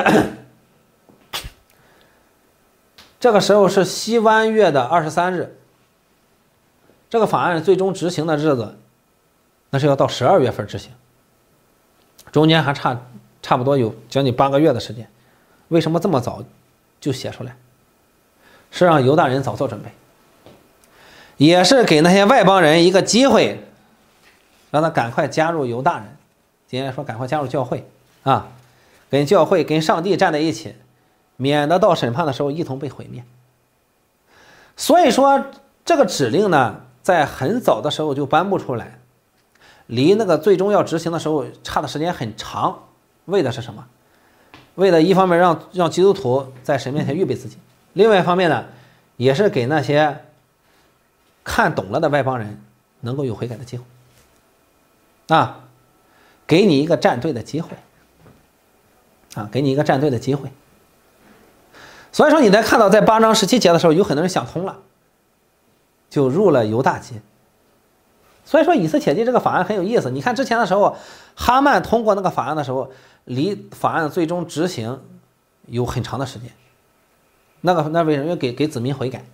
这个时候是西湾月的23日，这个法案最终执行的日子那是要到12月份执行，中间还差不多有将近8个月的时间。为什么这么早就写出来？是让犹大人早做准备，也是给那些外邦人一个机会，让他赶快加入犹大人，今天说赶快加入教会啊，跟教会跟上帝站在一起，免得到审判的时候一同被毁灭。所以说这个指令呢，在很早的时候就颁布出来，离那个最终要执行的时候差的时间很长。为的是什么？为了一方面让基督徒在神面前预备自己，另外一方面呢，也是给那些看懂了的外邦人能够有悔改的机会啊，给你一个站队的机会啊，给你一个站队的机会。所以说你在看到在8章17节的时候，有很多人想通了，就入了犹大籍。所以说以斯帖记这个法案很有意思。你看之前的时候，哈曼通过那个法案的时候，离法案最终执行有很长的时间。那为什么？因为给子民悔改。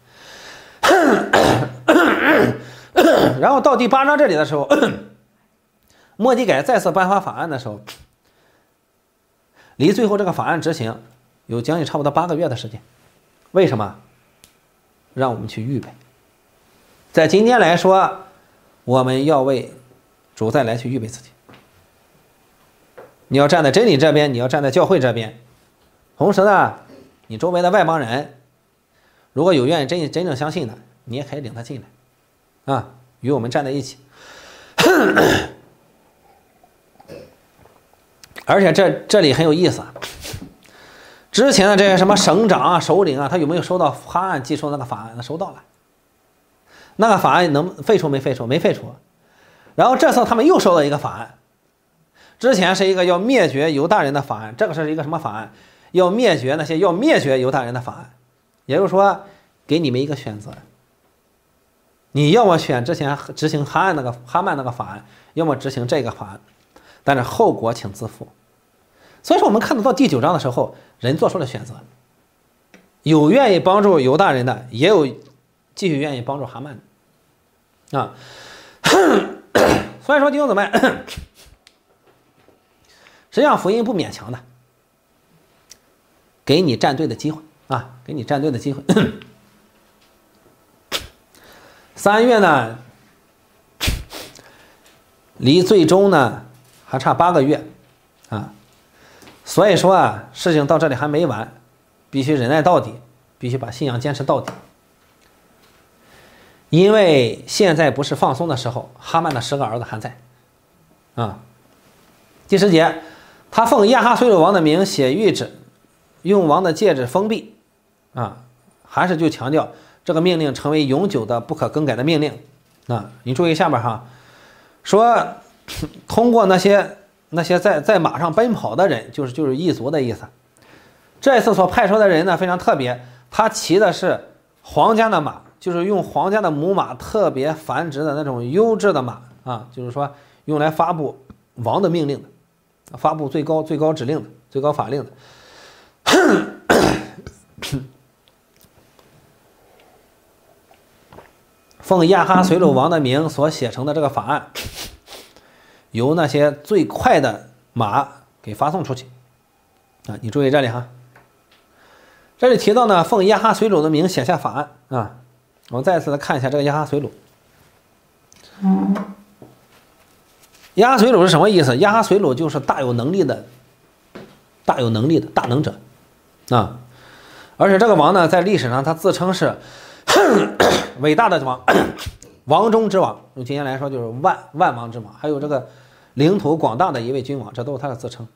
然后到第8章这里的时候，末底改再次颁发法案的时候，离最后这个法案执行有将近差不多8个月的时间。为什么？让我们去预备。在今天来说，我们要为主再来去预备自己。你要站在真理这边，你要站在教会这边。同时呢，你周围的外邦人，如果有愿意真正相信的，你也可以领他进来啊，与我们站在一起。而且这里很有意思啊，之前的这些什么省长啊、首领啊，他有没有收到哈曼寄出那个法案？他收到了。那个法案能废除没废除？没废除。然后这次他们又收到一个法案，之前是一个要灭绝犹大人的法案，这个是一个什么法案？要灭绝那些要灭绝犹大人的法案。也就是说，给你们一个选择，你要么选之前执行哈曼那个法案，要么执行这个法案，但是后果请自负。所以说我们看到第9章的时候，人做出了选择，有愿意帮助犹大人的，也有继续愿意帮助哈曼的啊。所以说弟兄姊妹，实际上福音不勉强的，给你站队的机会啊，给你站队的机会。3月呢，离最终呢还差8个月啊，所以说啊，事情到这里还没完，必须忍耐到底，必须把信仰坚持到底。 因为现在不是放松的时候，哈曼的10个儿子还在。第10节，他奉亚哈随鲁王的名写谕旨，用王的戒指封闭。还是就强调这个命令成为永久的不可更改的命令。你注意下面哈，说通过那些在马上奔跑的人，就是异族的意思。这次所派出的人呢非常特别，他骑的是皇家的马，就是用皇家的母马特别繁殖的那种优质的马就是说用来发布王的命令的，发布最高指令的、最高法令的。奉亚哈随鲁王的名所写成的这个法案，由那些最快的马给发送出去。你注意这里哈，这里提到呢，奉亚哈随鲁的名写下法案我们再次来看一下这个亚哈随鲁。亚哈随鲁是什么意思？亚哈随鲁就是大有能力的大能者而且这个王呢，在历史上他自称是伟大的王，王中之王，用今天来说就是万王之王，还有这个领土广大的一位君王，这都是他的自称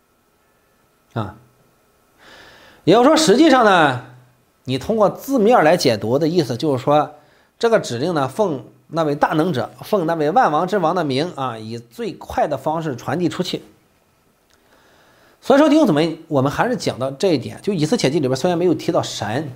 也就是说，实际上呢，你通过字面来解读的意思就是说，这个指令呢，奉那位大能者，奉那位万王之王的名以最快的方式传递出去。所以说弟兄姊妹，我们还是讲到这一点，就以斯帖记里边虽然没有提到神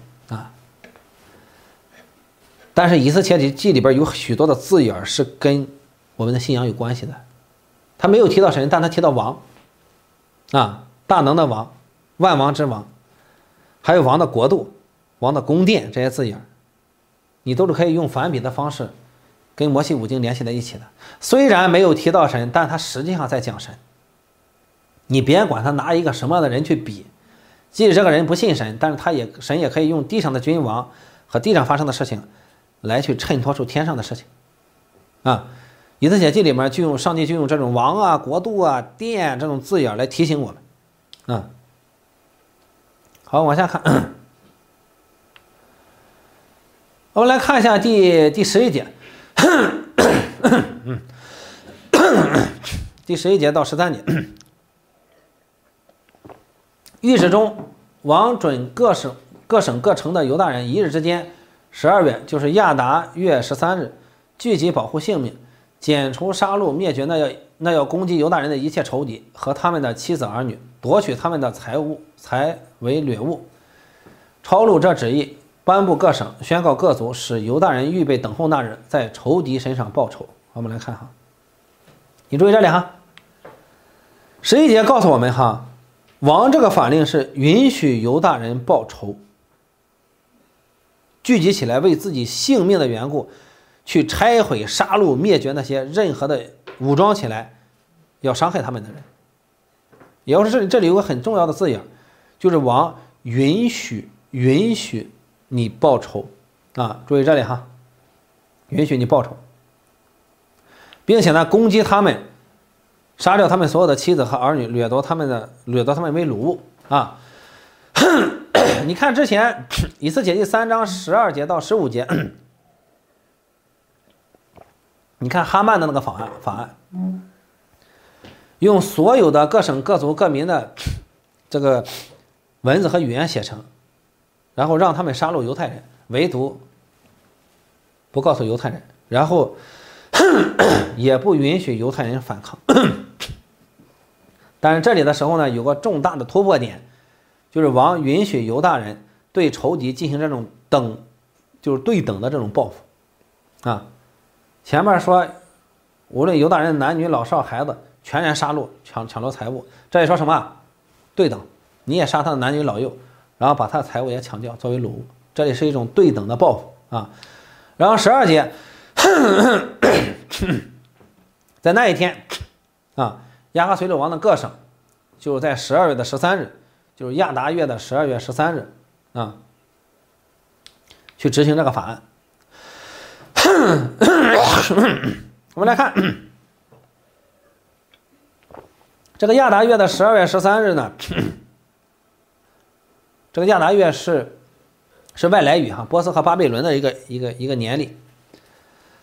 但是以斯帖记里边有许多的字眼是跟我们的信仰有关系的。他没有提到神，但他提到王大能的王，万王之王，还有王的国度、王的宫殿，这些字眼你都是可以用反比的方式跟摩西五经联系在一起的。虽然没有提到神，但他实际上在讲神。你别管他拿一个什么样的人去比，即使这个人不信神，但是神也可以用地上的君王和地上发生的事情来去衬托出天上的事情以斯帖记里面上帝就用这种王国度殿这种字眼来提醒我们好，往下看我们来看一下第11节第11节到13节谕旨中，王准各省各城的犹大人1日之间12月，就是亚达月13日，聚集保护性命，剪除杀戮灭绝那要攻击犹大人的一切仇敌和他们的妻子儿女，夺取他们的财为掠物。抄录这旨意，颁布各省，宣告各族，使犹大人预备等候那日，在仇敌身上报仇。我们来看哈，你注意这里哈，11节告诉我们哈，王这个法令是允许犹大人报仇，聚集起来为自己性命的缘故，去拆毁、杀戮、灭绝那些任何的武装起来要伤害他们的人。也就是这里有个很重要的字眼，就是王允许你报仇注意这里哈，允许你报仇，并且呢攻击他们，杀掉他们所有的妻子和儿女，掠夺他们为掳物你看之前以斯帖记3章12节到15节你看哈曼的那个法案用所有的各省各族各民的这个文字和语言写成，然后让他们杀戮犹太人，唯独不告诉犹太人，然后也不允许犹太人反抗但是这里的时候呢，有个重大的突破点，就是王允许犹大人对仇敌进行这种就是对等的这种报复前面说无论犹大人男女老少孩子全然杀戮，抢夺财物，这里说什么对等，你也杀他的男女老幼，然后把他的财物也抢掉作为掳物，这里是一种对等的报复然后12节在那一天亚哈随鲁王的各省就在12月的13日，就是亚达月的12月13日去执行这个法案我们来看这个亚达月的12月13日呢，这个亚达月是外来语波斯和巴比伦的一个年历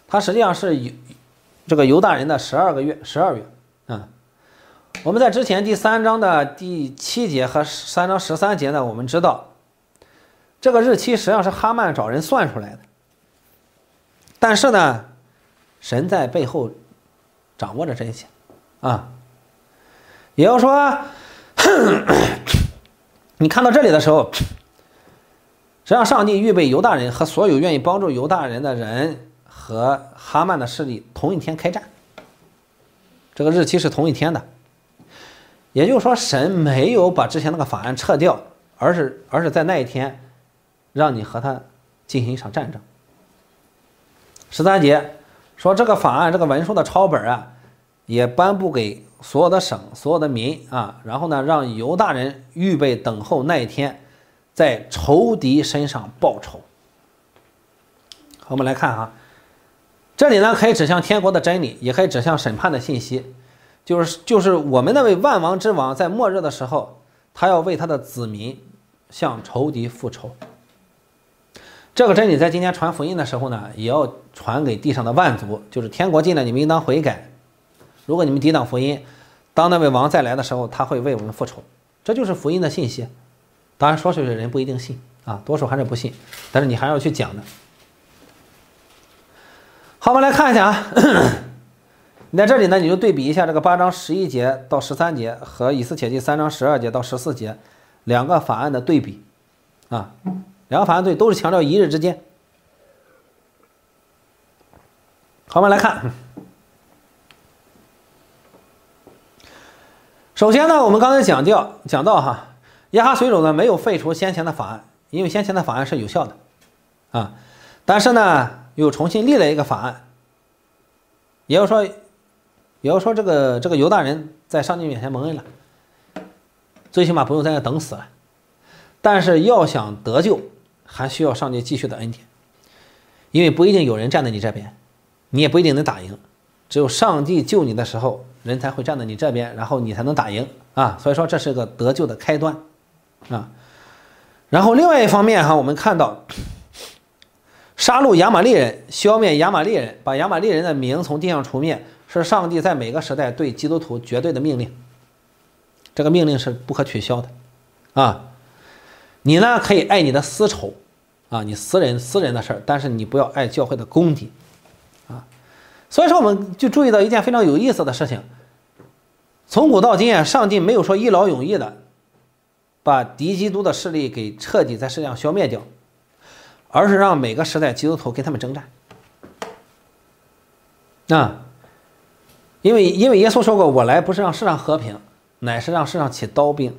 它实际上是这个犹大人的12月。我们在之前第3章的第7节和3章13节呢，我们知道这个日期实际上是哈曼找人算出来的。但是呢，神在背后掌握着这一切也就是说你看到这里的时候，实际上上帝预备犹大人和所有愿意帮助犹大人的人和哈曼的势力同一天开战，这个日期是同一天的。也就是说，神没有把之前那个法案撤掉，而是在那一天让你和他进行一场战争。13节说这个法案这个文书的抄本也颁布给所有的省所有的民然后呢让犹大人预备等候那一天在仇敌身上报仇。我们来看这里呢可以指向天国的真理，也可以指向审判的信息，就是我们那位万王之王在末日的时候，他要为他的子民向仇敌复仇。这个真理在今天传福音的时候呢，也要传给地上的万族，就是天国近了，你们应当悔改。如果你们抵挡福音，当那位王再来的时候，他会为我们复仇。这就是福音的信息。当然说出去的人不一定信多数还是不信，但是你还要去讲的。好，我们来看一下你在这里呢，你就对比一下这个8章11节到13节和以斯帖记3章12节到14节两个法案的对比两个法案对都是强调一日之间。好，我们来看。首先呢，我们刚才讲到亚哈随鲁呢没有废除先前的法案，因为先前的法案是有效的但是呢又重新立了一个法案，也就是说这个犹大人在上帝面前蒙恩了，最起码不用在那等死了。但是要想得救，还需要上帝继续的恩典，因为不一定有人站在你这边，你也不一定能打赢，只有上帝救你的时候，人才会站在你这边，然后你才能打赢所以说这是个得救的开端然后另外一方面我们看到杀戮亚玛力人，消灭亚玛力人，把亚玛力人的名从地上除灭，是上帝在每个时代对基督徒绝对的命令，这个命令是不可取消的你呢可以爱你的私仇你私人的事儿，但是你不要爱教会的公敌所以说我们就注意到一件非常有意思的事情，从古到今上帝没有说一劳永逸的把敌基督的势力给彻底在世界上消灭掉，而是让每个时代基督徒跟他们征战因为耶稣说过，我来不是让世上和平，乃是让世上起刀兵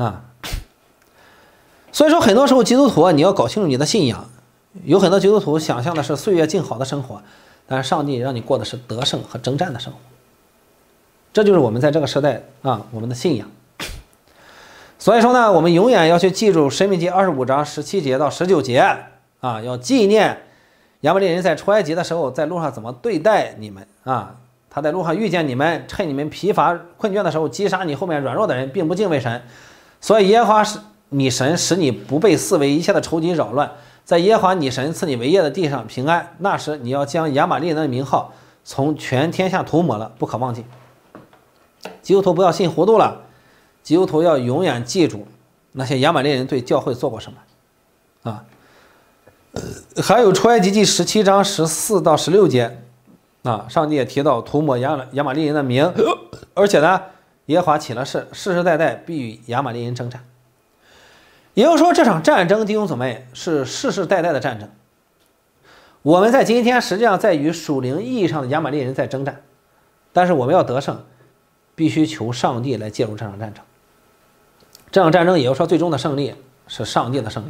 所以说很多时候基督徒你要搞清楚你的信仰，有很多基督徒想象的是岁月静好的生活，但是上帝让你过的是得胜和征战的生活，这就是我们在这个时代我们的信仰。所以说呢，我们永远要去记住申命记25章17节到19节要纪念亚玛力人在出埃及的时候在路上怎么对待你们他在路上遇见你们，趁你们疲乏困倦的时候击杀你后面软弱的人，并不敬畏神，所以耶和华你神使你不被四围一切的仇敌扰乱，在耶和华你神赐你为业的地上平安，那时你要将亚玛力人的名号从全天下涂抹了，不可忘记。基督徒不要信糊涂了，基督徒要永远记住那些亚玛力人对教会做过什么还有出埃及记17章14到16节上帝也提到涂抹亚玛力人的名，而且呢耶和华起了誓，世世代代必与亚玛力人征战。也就是说，这场战争弟兄姊妹是世世代代的战争，我们在今天实际上在与属灵意义上的亚玛力人在征战，但是我们要得胜，必须求上帝来介入这场战争。这场战争也就是说最终的胜利是上帝的胜利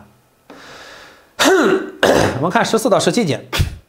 我们看14到17节，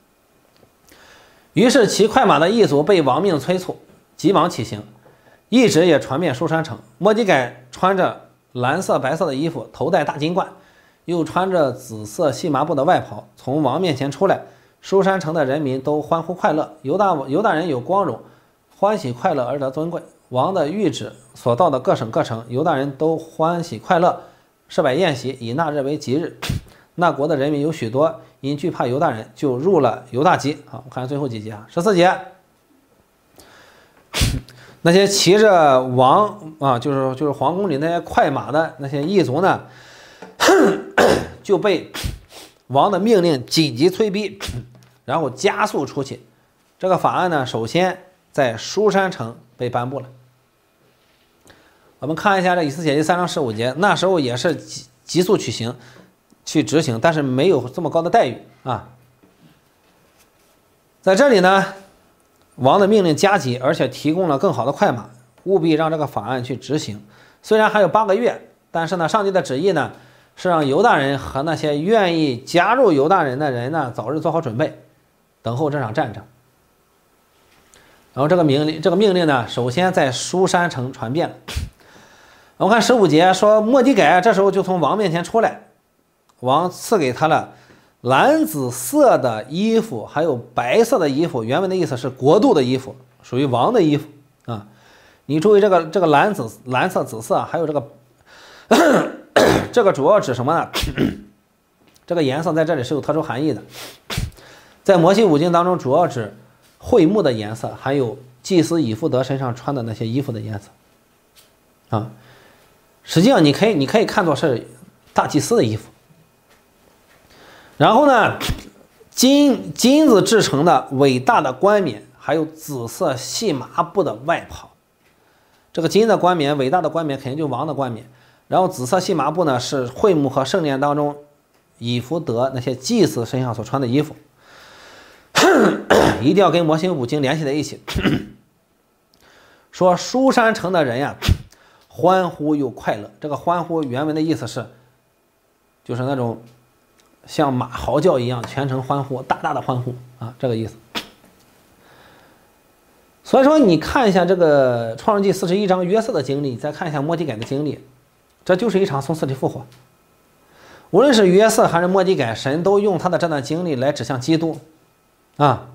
于是骑快马的一族被亡命催促，急忙起行，一直也传遍书珊城。末底改穿着蓝色白色的衣服，头戴大金冠，又穿着紫色细麻布的外袍，从王面前出来，书珊城的人民都欢呼快乐。犹大人有光荣，欢喜快乐而得尊贵。王的谕旨所到的各省各城，犹大人都欢喜快乐，设摆宴席，以那日为吉日。那国的人民有许多， 因惧怕犹大人，就入了犹大籍。好，我看最后几节啊，14节，那些骑着王啊，就是皇宫里那些快马的那些异族呢，就被王的命令紧急催逼，然后加速出去。这个法案呢，首先在书珊城被颁布了。我们看一下这以斯帖记3章15节，那时候也是急速去执行，但是没有这么高的待遇啊。在这里呢，王的命令加急，而且提供了更好的快马，务必让这个法案去执行。虽然还有8个月，但是呢，上帝的旨意呢是让犹大人和那些愿意加入犹大人的人呢，早日做好准备，等候这场战争。然后这个命令呢，首先在书珊城传遍了。我们看15节说，末底改这时候就从王面前出来，王赐给他了蓝紫色的衣服，还有白色的衣服。原文的意思是国度的衣服，属于王的衣服啊。你注意这个蓝色、紫色，还有这个这个主要指什么呢？这个颜色在这里是有特殊含义的，在摩西五经当中主要指会幕的颜色，还有祭司以弗得身上穿的那些衣服的颜色啊。实际上你可以看作是大祭司的衣服。然后呢，金子制成的伟大的冠冕，还有紫色细麻布的外袍。这个金的冠冕，伟大的冠冕肯定就王的冠冕。然后紫色细麻布呢，是会幕和圣殿当中以弗得那些祭司身上所穿的衣服。一定要跟摩西五经联系在一起。说书珊城的人呀，欢呼又快乐。这个欢呼原文的意思是，就是那种像马嚎叫一样，全程欢呼，大大的欢呼啊，这个意思。所以说你看一下这个创世纪41章约瑟的经历，再看一下末底改的经历，这就是一场从死里复活。无论是约瑟还是末底改，神都用他的这段经历来指向基督啊。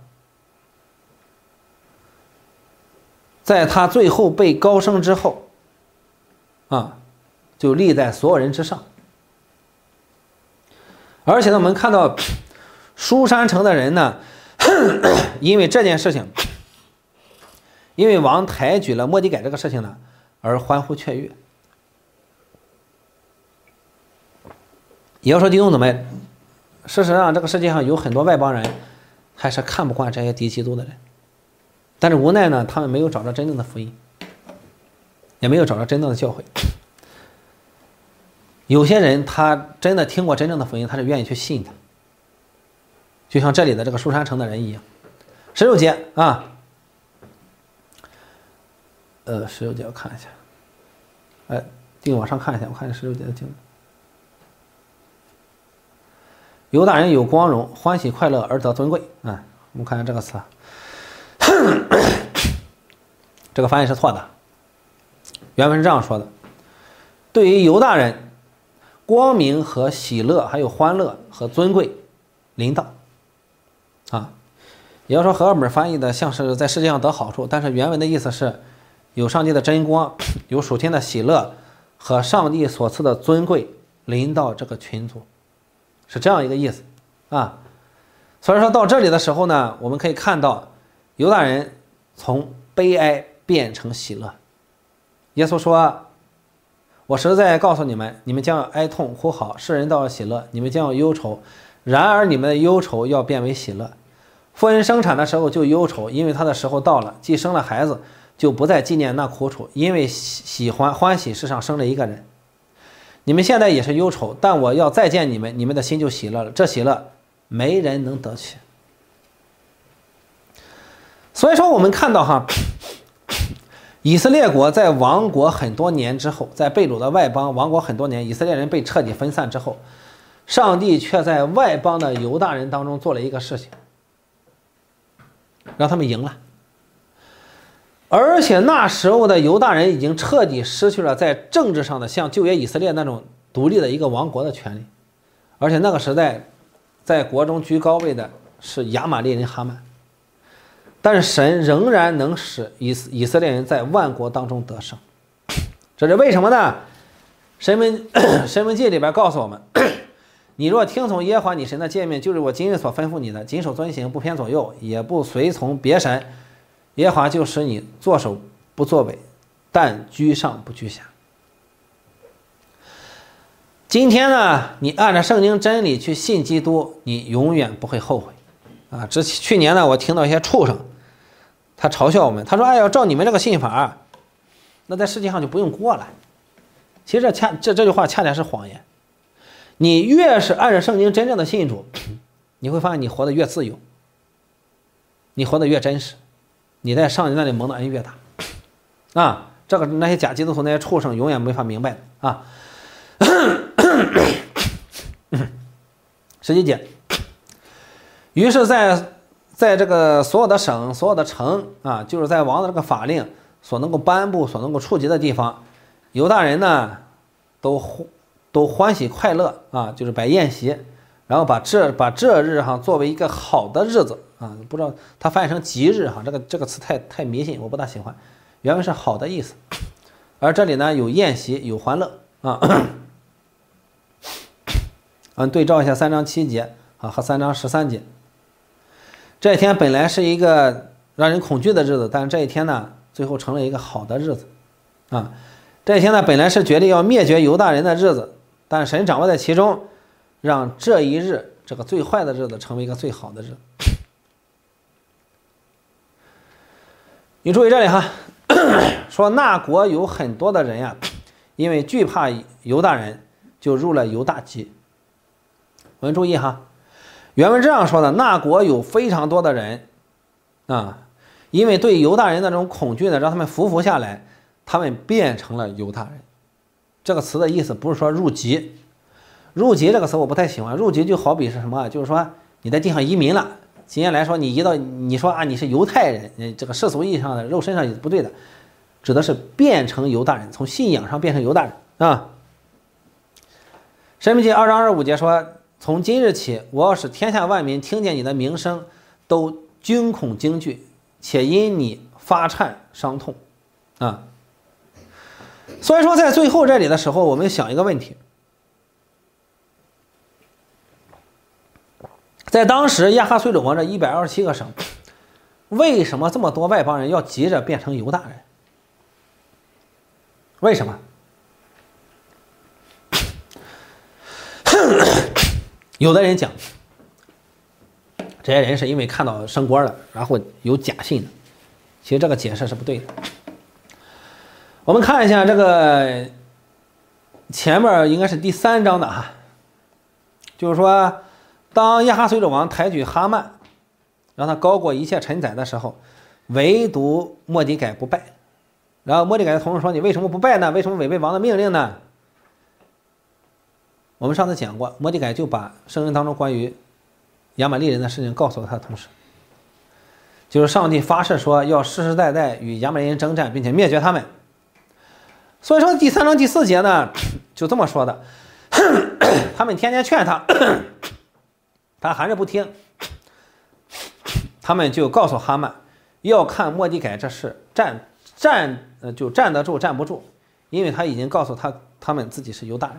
在他最后被高升之后啊，就立在所有人之上。而且呢，我们看到书珊城的人呢，因为这件事情，因为王抬举了末底改这个事情呢，而欢呼雀跃。也要说弟兄姊妹，事实上这个世界上有很多外邦人还是看不惯这些敌基督的人，但是无奈呢，他们没有找到真正的福音，也没有找到真正的教诲。有些人他真的听过真正的福音，他是愿意去信的，就像这里的这个书珊城的人一样。16节啊，16节我看一下，往上看一下，我看16节的经文。犹大人有光荣，欢喜快乐而得尊贵。我们看看这个词，这个翻译是错的，原文是这样说的：对于犹大人，光明和喜乐，还有欢乐和尊贵临到啊。也要说和合本翻译的像是在世界上得好处，但是原文的意思是有上帝的真光，有属天的喜乐和上帝所赐的尊贵临到这个群族，是这样一个意思啊。所以说到这里的时候呢，我们可以看到犹大人从悲哀变成喜乐。耶稣说，我实在告诉你们，你们将要哀痛哭嚎，世人都要喜乐，你们将要忧愁，然而你们的忧愁要变为喜乐。妇人生产的时候就忧愁，因为她的时候到了，既生了孩子，就不再纪念那苦楚，因为欢喜世上生了一个人。你们现在也是忧愁，但我要再见你们，你们的心就喜乐了，这喜乐没人能得去。所以说我们看到以色列国在亡国很多年之后，在被掳的外邦亡国很多年，以色列人被彻底分散之后，上帝却在外邦的犹大人当中做了一个事情，让他们赢了。而且那时候的犹大人已经彻底失去了在政治上的像旧约以色列那种独立的一个王国的权利，而且那个时代在国中居高位的是亚玛力人哈曼，但是神仍然能使以色列人在万国当中得胜。这是为什么呢？申命记里边告诉我们， 你若听从耶和华你神的诫命，就是我今日所吩咐你的，谨守遵行，不偏左右，也不随从别神，耶和华就使你作首不作尾，但居上不居下。今天呢，你按照圣经真理去信基督，你永远不会后悔啊！去年呢，我听到一些畜生，他嘲笑我们，他说：“哎呀，照你们这个信法，那在世界上就不用过了。”其实这句话恰恰是谎言。你越是按照圣经真正的信主，你会发现你活得越自由，你活得越真实，你在上帝那里蒙的恩越大啊！这个那些假基督徒那些畜生永远没法明白的啊17节，于是在这个所有的省、所有的城啊，就是在王的这个法令所能够颁布、所能够触及的地方，犹大人呢都欢喜快乐啊，就是摆宴席，然后把这日哈作为一个好的日子啊，不知道他翻译成吉日哈，这个词太迷信，我不大喜欢，原文是好的意思，而这里呢有宴席有欢乐啊。对照一下3章7节啊和3章13节，这一天本来是一个让人恐惧的日子，但是这一天呢最后成了一个好的日子啊。这一天呢本来是决定要灭绝犹大人的日子，但神掌握在其中，让这一日这个最坏的日子成为一个最好的日子。你注意这里哈，说那国有很多的人呀，因为惧怕犹大人，就入了犹大籍。我们注意哈，原文这样说的：那国有非常多的人啊，因为对犹大人的这种恐惧呢，让他们服下来，他们变成了犹大人。这个词的意思不是说入籍，入籍这个词我不太喜欢。入籍就好比是什么？就是说你在地上移民了。今天来说，你移到你说啊你是犹太人，这个世俗意义上的肉身上也是不对的，指的是变成犹大人，从信仰上变成犹大人啊。申命记2章25节说：从今日起，我要使天下万民听见你的名声，都惊恐惊惧，且因你发颤伤痛啊。所以说在最后这里的时候，我们想一个问题，在当时亚哈随鲁王这127个省，为什么这么多外邦人要急着变成犹大人？为什么？有的人讲，这些人是因为看到升官了，然后有假信的。其实这个解释是不对的。我们看一下这个前面应该是第3章的哈，就是说，当亚哈随鲁王抬举哈曼，让他高过一切臣宰的时候，唯独末底改不拜。然后末底改的同事说：“你为什么不拜呢？为什么违背王的命令呢？”我们上次讲过，末底改就把圣经当中关于亚玛力人的事情告诉了他的同事，就是上帝发誓说要世世代代与亚玛力人征战，并且灭绝他们。所以说第3章第4节呢，就这么说的，他们天天劝他，他还是不听，他们就告诉哈曼，要看末底改这事站得住站不住，因为他已经告诉他们自己是犹大人。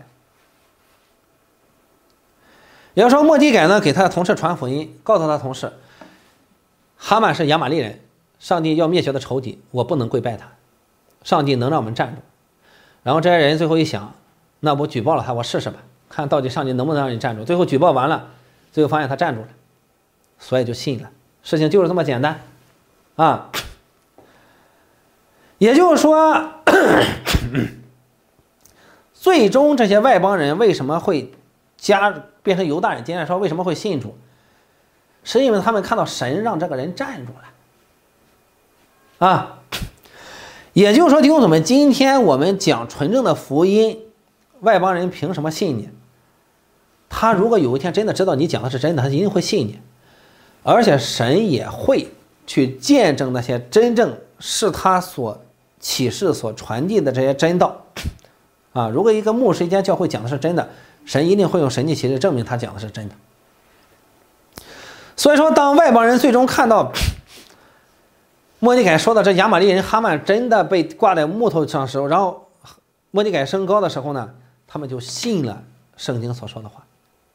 也就是说，末底改呢给他的同事传福音，告诉他同事，哈曼是亚玛力人，上帝要灭绝的仇敌，我不能跪拜他，上帝能让我们站住。然后这些人最后一想，那我举报了他，我试试吧，看到底上帝能不能让你站住。最后举报完了，最后发现他站住了，所以就信了。事情就是这么简单啊。也就是说，最终这些外邦人为什么会变成犹大人？今天说为什么会信主，是因为他们看到神让这个人站住了啊。也就是说，弟兄姊妹，今天我们讲纯正的福音，外邦人凭什么信你？他如果有一天真的知道你讲的是真的，他一定会信你，而且神也会去见证那些真正是他所启示所传递的这些真道啊。如果一个牧师一间教会讲的是真的，神一定会用神迹奇事证明他讲的是真的。所以说，当外邦人最终看到末底改说的这亚玛力人哈曼真的被挂在木头上的时候，然后末底改升高的时候呢，他们就信了圣经所说的话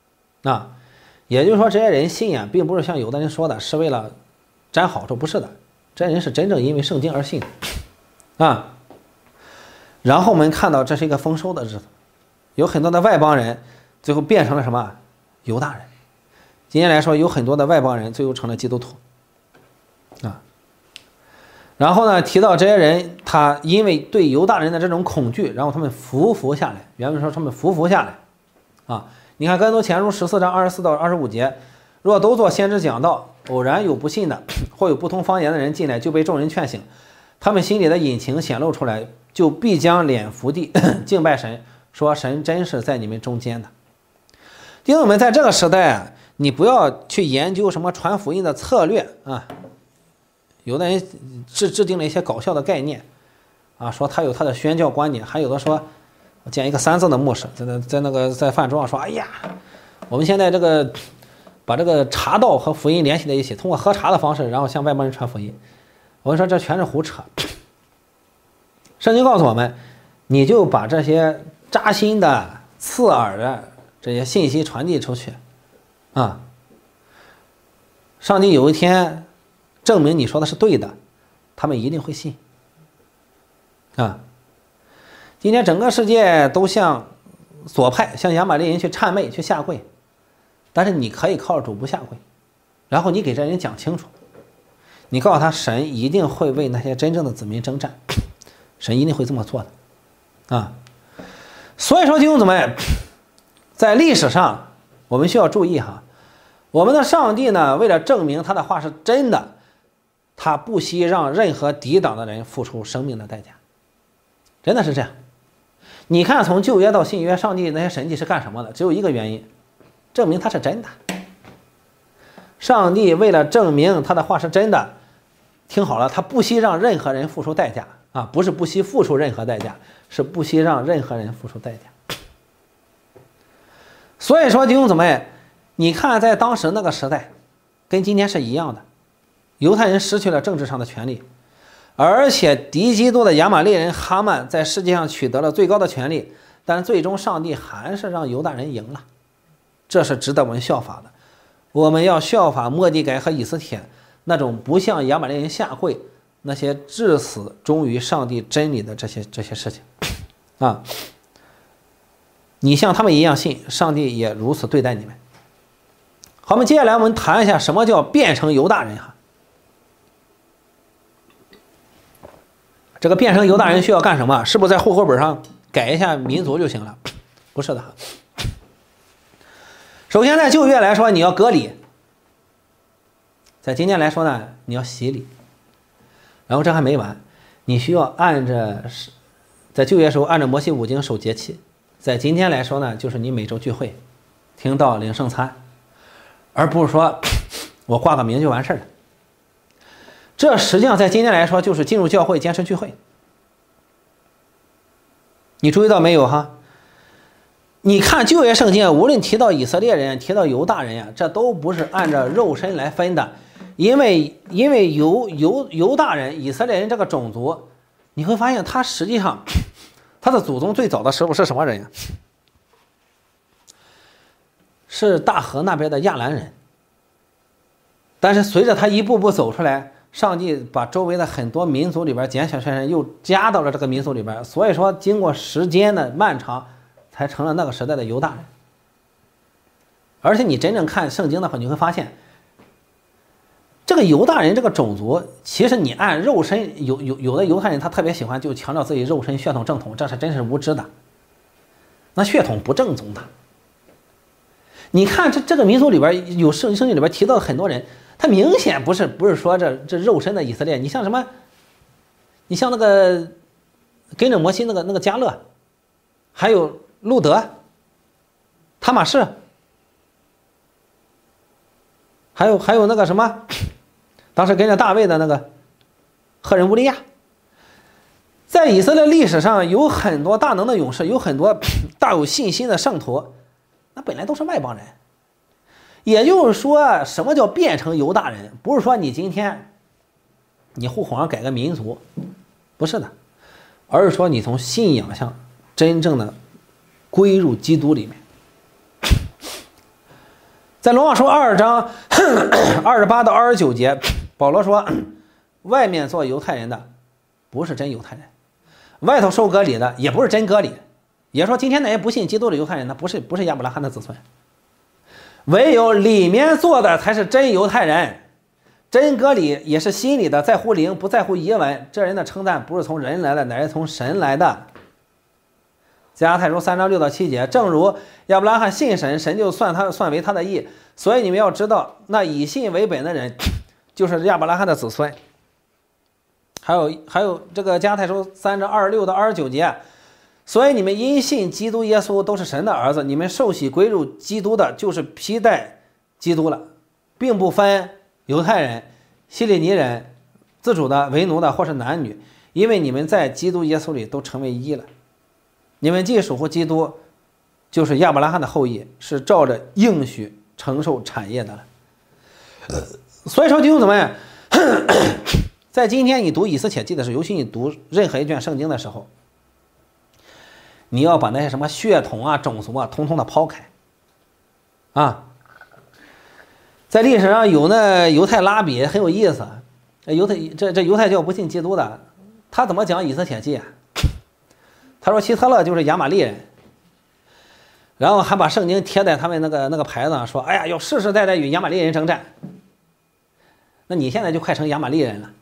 啊，也就是说，这些人信仰并不是像有的人说的是为了沾好处，不是的，这些人是真正因为圣经而信的啊。然后我们看到这是一个丰收的日子，有很多的外邦人最后变成了什么？犹大人。今天来说，有很多的外邦人最后成了基督徒啊。然后呢，提到这些人，他因为对犹大人的这种恐惧，然后他们伏下来。原文说他们伏下来啊。你看，哥林多前书14章24到25节，若都做先知讲道，偶然有不信的或有不同方言的人进来，就被众人劝醒，他们心里的隐情显露出来，就必将脸伏地敬拜神，说神真是在你们中间的。弟兄们，在这个时代啊，你不要去研究什么传福音的策略啊。有的人制定了一些搞笑的概念啊，说他有他的宣教观点，还有的说，我见一个3字的牧师在饭桌上说，哎呀，我们现在这个把这个茶道和福音联系在一起，通过喝茶的方式，然后向外邦人传福音。我跟你说，这全是胡扯。圣经告诉我们，你就把这些扎心的、刺耳的这些信息传递出去啊，上帝有一天证明你说的是对的，他们一定会信啊。今天整个世界都向左派，向亚玛力人去谄媚、去下跪，但是你可以靠主不下跪，然后你给这人讲清楚，你告诉他，神一定会为那些真正的子民征战，神一定会这么做的啊。所以说，弟兄姊妹，在历史上我们需要注意哈，我们的上帝呢，为了证明他的话是真的，他不惜让任何抵挡的人付出生命的代价，真的是这样。你看，从旧约到新约，上帝那些神迹是干什么的？只有一个原因，证明他是真的。上帝为了证明他的话是真的，听好了，他不惜让任何人付出代价啊，不是不惜付出任何代价，是不惜让任何人付出代价。所以说，弟兄姊妹，你看在当时那个时代，跟今天是一样的，犹太人失去了政治上的权利，而且敌基督的亚玛力人哈曼在世界上取得了最高的权利，但最终上帝还是让犹大人赢了，这是值得我们效法的。我们要效法末底改和以斯帖那种不向亚玛力人下跪，那些至死忠于上帝真理的这些事情啊。你像他们一样信，上帝也如此对待你们。好，我们接下来我们谈一下什么叫变成犹大人哈。这个变成犹大人需要干什么？是不是在户口本上改一下民族就行了？不是的哈。首先在旧约来说，你要割礼；在今天来说呢，你要洗礼。然后这还没完，你需要按着在旧约时候按照摩西五经守节期。在今天来说呢，就是你每周聚会、听道、领圣餐，而不是说我挂个名就完事了。这实际上在今天来说，就是进入教会坚持聚会。你注意到没有哈？你看旧约圣经，无论提到以色列人、提到犹大人呀，这都不是按照肉身来分的，因为犹大人、以色列人这个种族，你会发现他实际上他的祖宗最早的时候是什么人呀？是大河那边的亚兰人。但是随着他一步步走出来，上帝把周围的很多民族里边拣选出来人又加到了这个民族里边，所以说经过时间的漫长，才成了那个时代的犹大人。而且你真正看圣经的话，你会发现，这个犹大人这个种族，其实你按肉身，有的犹太人他特别喜欢就强调自己肉身血统正统，这是真是无知的。那血统不正宗的。你看这个民族里边有圣经里边提到很多人，他明显不是说这肉身的以色列。你像什么？你像那个跟着摩西那个迦勒，还有路德、塔玛士，还有那个什么，当时跟着大卫的那个赫人乌利亚。在以色列历史上有很多大能的勇士，有很多大有信心的圣徒，那本来都是外邦人。也就是说，什么叫变成犹大人？不是说你今天你户口上改个民族，不是的，而是说你从信仰上真正的归入基督里面。 在罗马书2章28到29节，保罗说，外面做犹太人的不是真犹太人，外头受割礼的也不是真割礼。也说今天那些不信基督的犹太人，那不是亚伯拉罕的子孙，唯有里面做的才是真犹太人。真割礼也是心里的，在乎灵，不在乎仪文。这人的称赞不是从人来的，乃是从神来的。加拉太书3章6到7节，正如亚伯拉罕信神，神就算为他的义。所以你们要知道，那以信为本的人，就是亚伯拉罕的子孙。还有这个加拉太书3章26到29节，所以你们因信基督耶稣都是神的儿子，你们受洗归入基督的，就是披戴基督了，并不分犹太人、希利尼人、自主的、为奴的，或是男女，因为你们在基督耶稣里都成为一了。你们既属乎基督，就是亚伯拉罕的后裔，是照着应许承受产业的了。所以说弟兄姊妹，在今天你读以斯帖记的时候，尤其你读任何一卷圣经的时候，你要把那些什么血统啊、种族啊，统统的抛开啊。在历史上有那犹太拉比很有意思，这犹太教不信基督的，他怎么讲以斯帖记啊？他说希特勒就是亚玛力人，然后还把圣经贴在他们那个牌子上，说哎呀要世世代代与亚玛力人征战。那你现在就快成亚玛力人了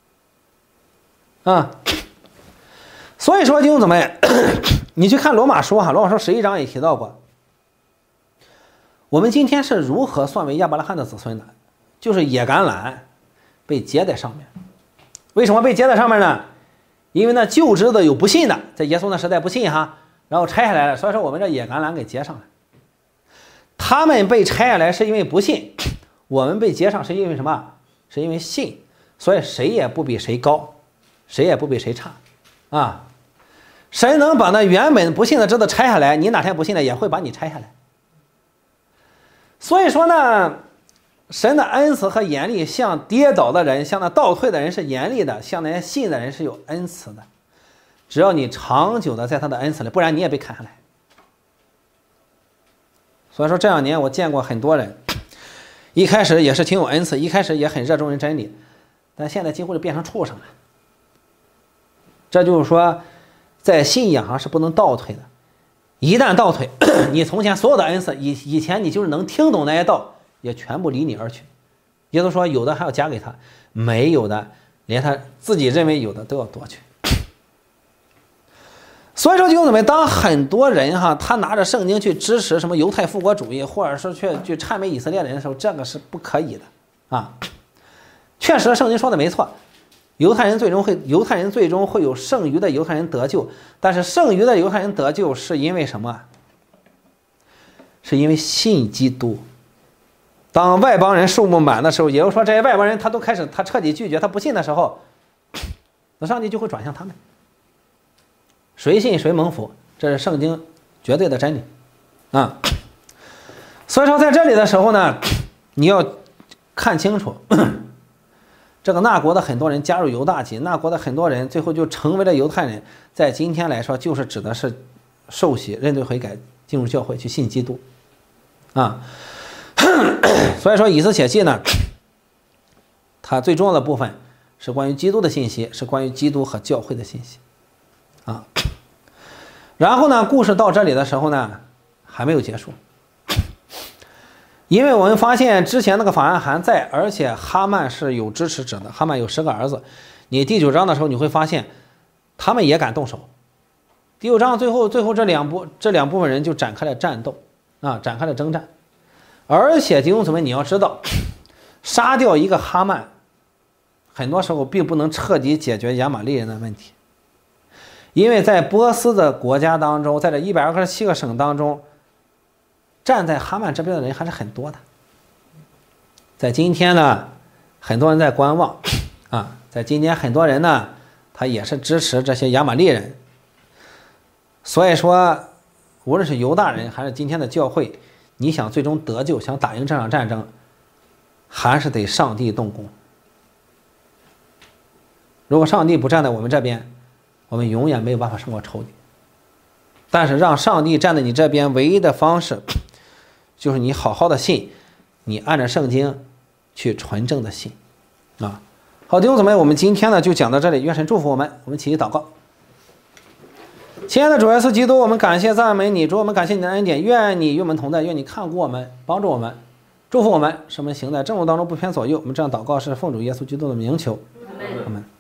啊！所以说弟兄姊妹，你去看罗马书罗马书11章也提到过，我们今天是如何算为亚伯拉罕的子孙的，就是野橄榄被结在上面。为什么被结在上面呢？因为那旧枝子有不信的，在耶稣那时代不信然后拆下来了，所以说我们这野橄榄给结上了。他们被拆下来是因为不信，我们被结上是因为什么？是因为信。所以谁也不比谁高，谁也不比谁差啊！神能把那原本不信的枝子拆下来，你哪天不信了也会把你拆下来。所以说呢，神的恩慈和严厉，向跌倒的人，向那倒退的人是严厉的，向那些信的人是有恩慈的。只要你长久的在他的恩慈里，不然你也被砍下来。所以说这2年我见过很多人，一开始也是挺有恩慈，一开始也很热衷于真理，但现在几乎就变成畜生了。这就是说，在信仰上是不能倒退的。一旦倒退，你从前所有的恩赐，以前你就是能听懂那些道，也全部离你而去。耶稣说，有的还要加给他，没有的连他自己认为有的都要夺去。所以说弟兄姊妹，当很多人他拿着圣经去支持什么犹太复国主义，或者是去谄媚以色列人的时候，这个是不可以的啊。确实圣经说的没错，犹太人最终会有剩余的犹太人得救，但是剩余的犹太人得救是因为什么？是因为信基督。当外邦人数目满的时候，也就是说这些外邦人他彻底拒绝，他不信的时候，那上帝就会转向他们。谁信谁蒙福，这是圣经绝对的真理啊。所以说在这里的时候呢，你要看清楚这个那国的很多人加入犹大籍，那国的很多人最后就成为了犹太人，在今天来说就是指的是受洗认罪悔改进入教会去信基督啊。所以说以斯帖记呢，它最重要的部分是关于基督的信息，是关于基督和教会的信息啊。然后呢，故事到这里的时候呢，还没有结束，因为我们发现之前那个法案还在，而且哈曼是有支持者的，哈曼有10个儿子。你第9章的时候，你会发现他们也敢动手。第9章最后这两部分人就展开了战斗啊，展开了征战。而且弟兄姊妹，你要知道，杀掉一个哈曼，很多时候并不能彻底解决亚玛力人的问题。因为在波斯的国家当中，在这127个省当中，站在哈曼这边的人还是很多的。在今天呢，很多人在观望啊，在今天很多人呢，他也是支持这些亚玛力人。所以说，无论是犹大人还是今天的教会，你想最终得救，想打赢这场战争，还是得上帝动工。如果上帝不站在我们这边，我们永远没有办法胜过仇敌。但是让上帝站在你这边，唯一的方式就是你好好的信， 你按照圣经去纯正的信啊。好，弟兄姊妹，我们今天呢就讲到这里，愿神祝福我们，我们起立祷告。亲爱的主耶稣基督，我们感谢赞美你，主，我们感谢你的恩典，愿你与我们同在，愿你看顾我们，帮助我们，祝福我们，使我们行在正路当中不偏左右。我们这样祷告是奉主耶稣基督的名求，阿们。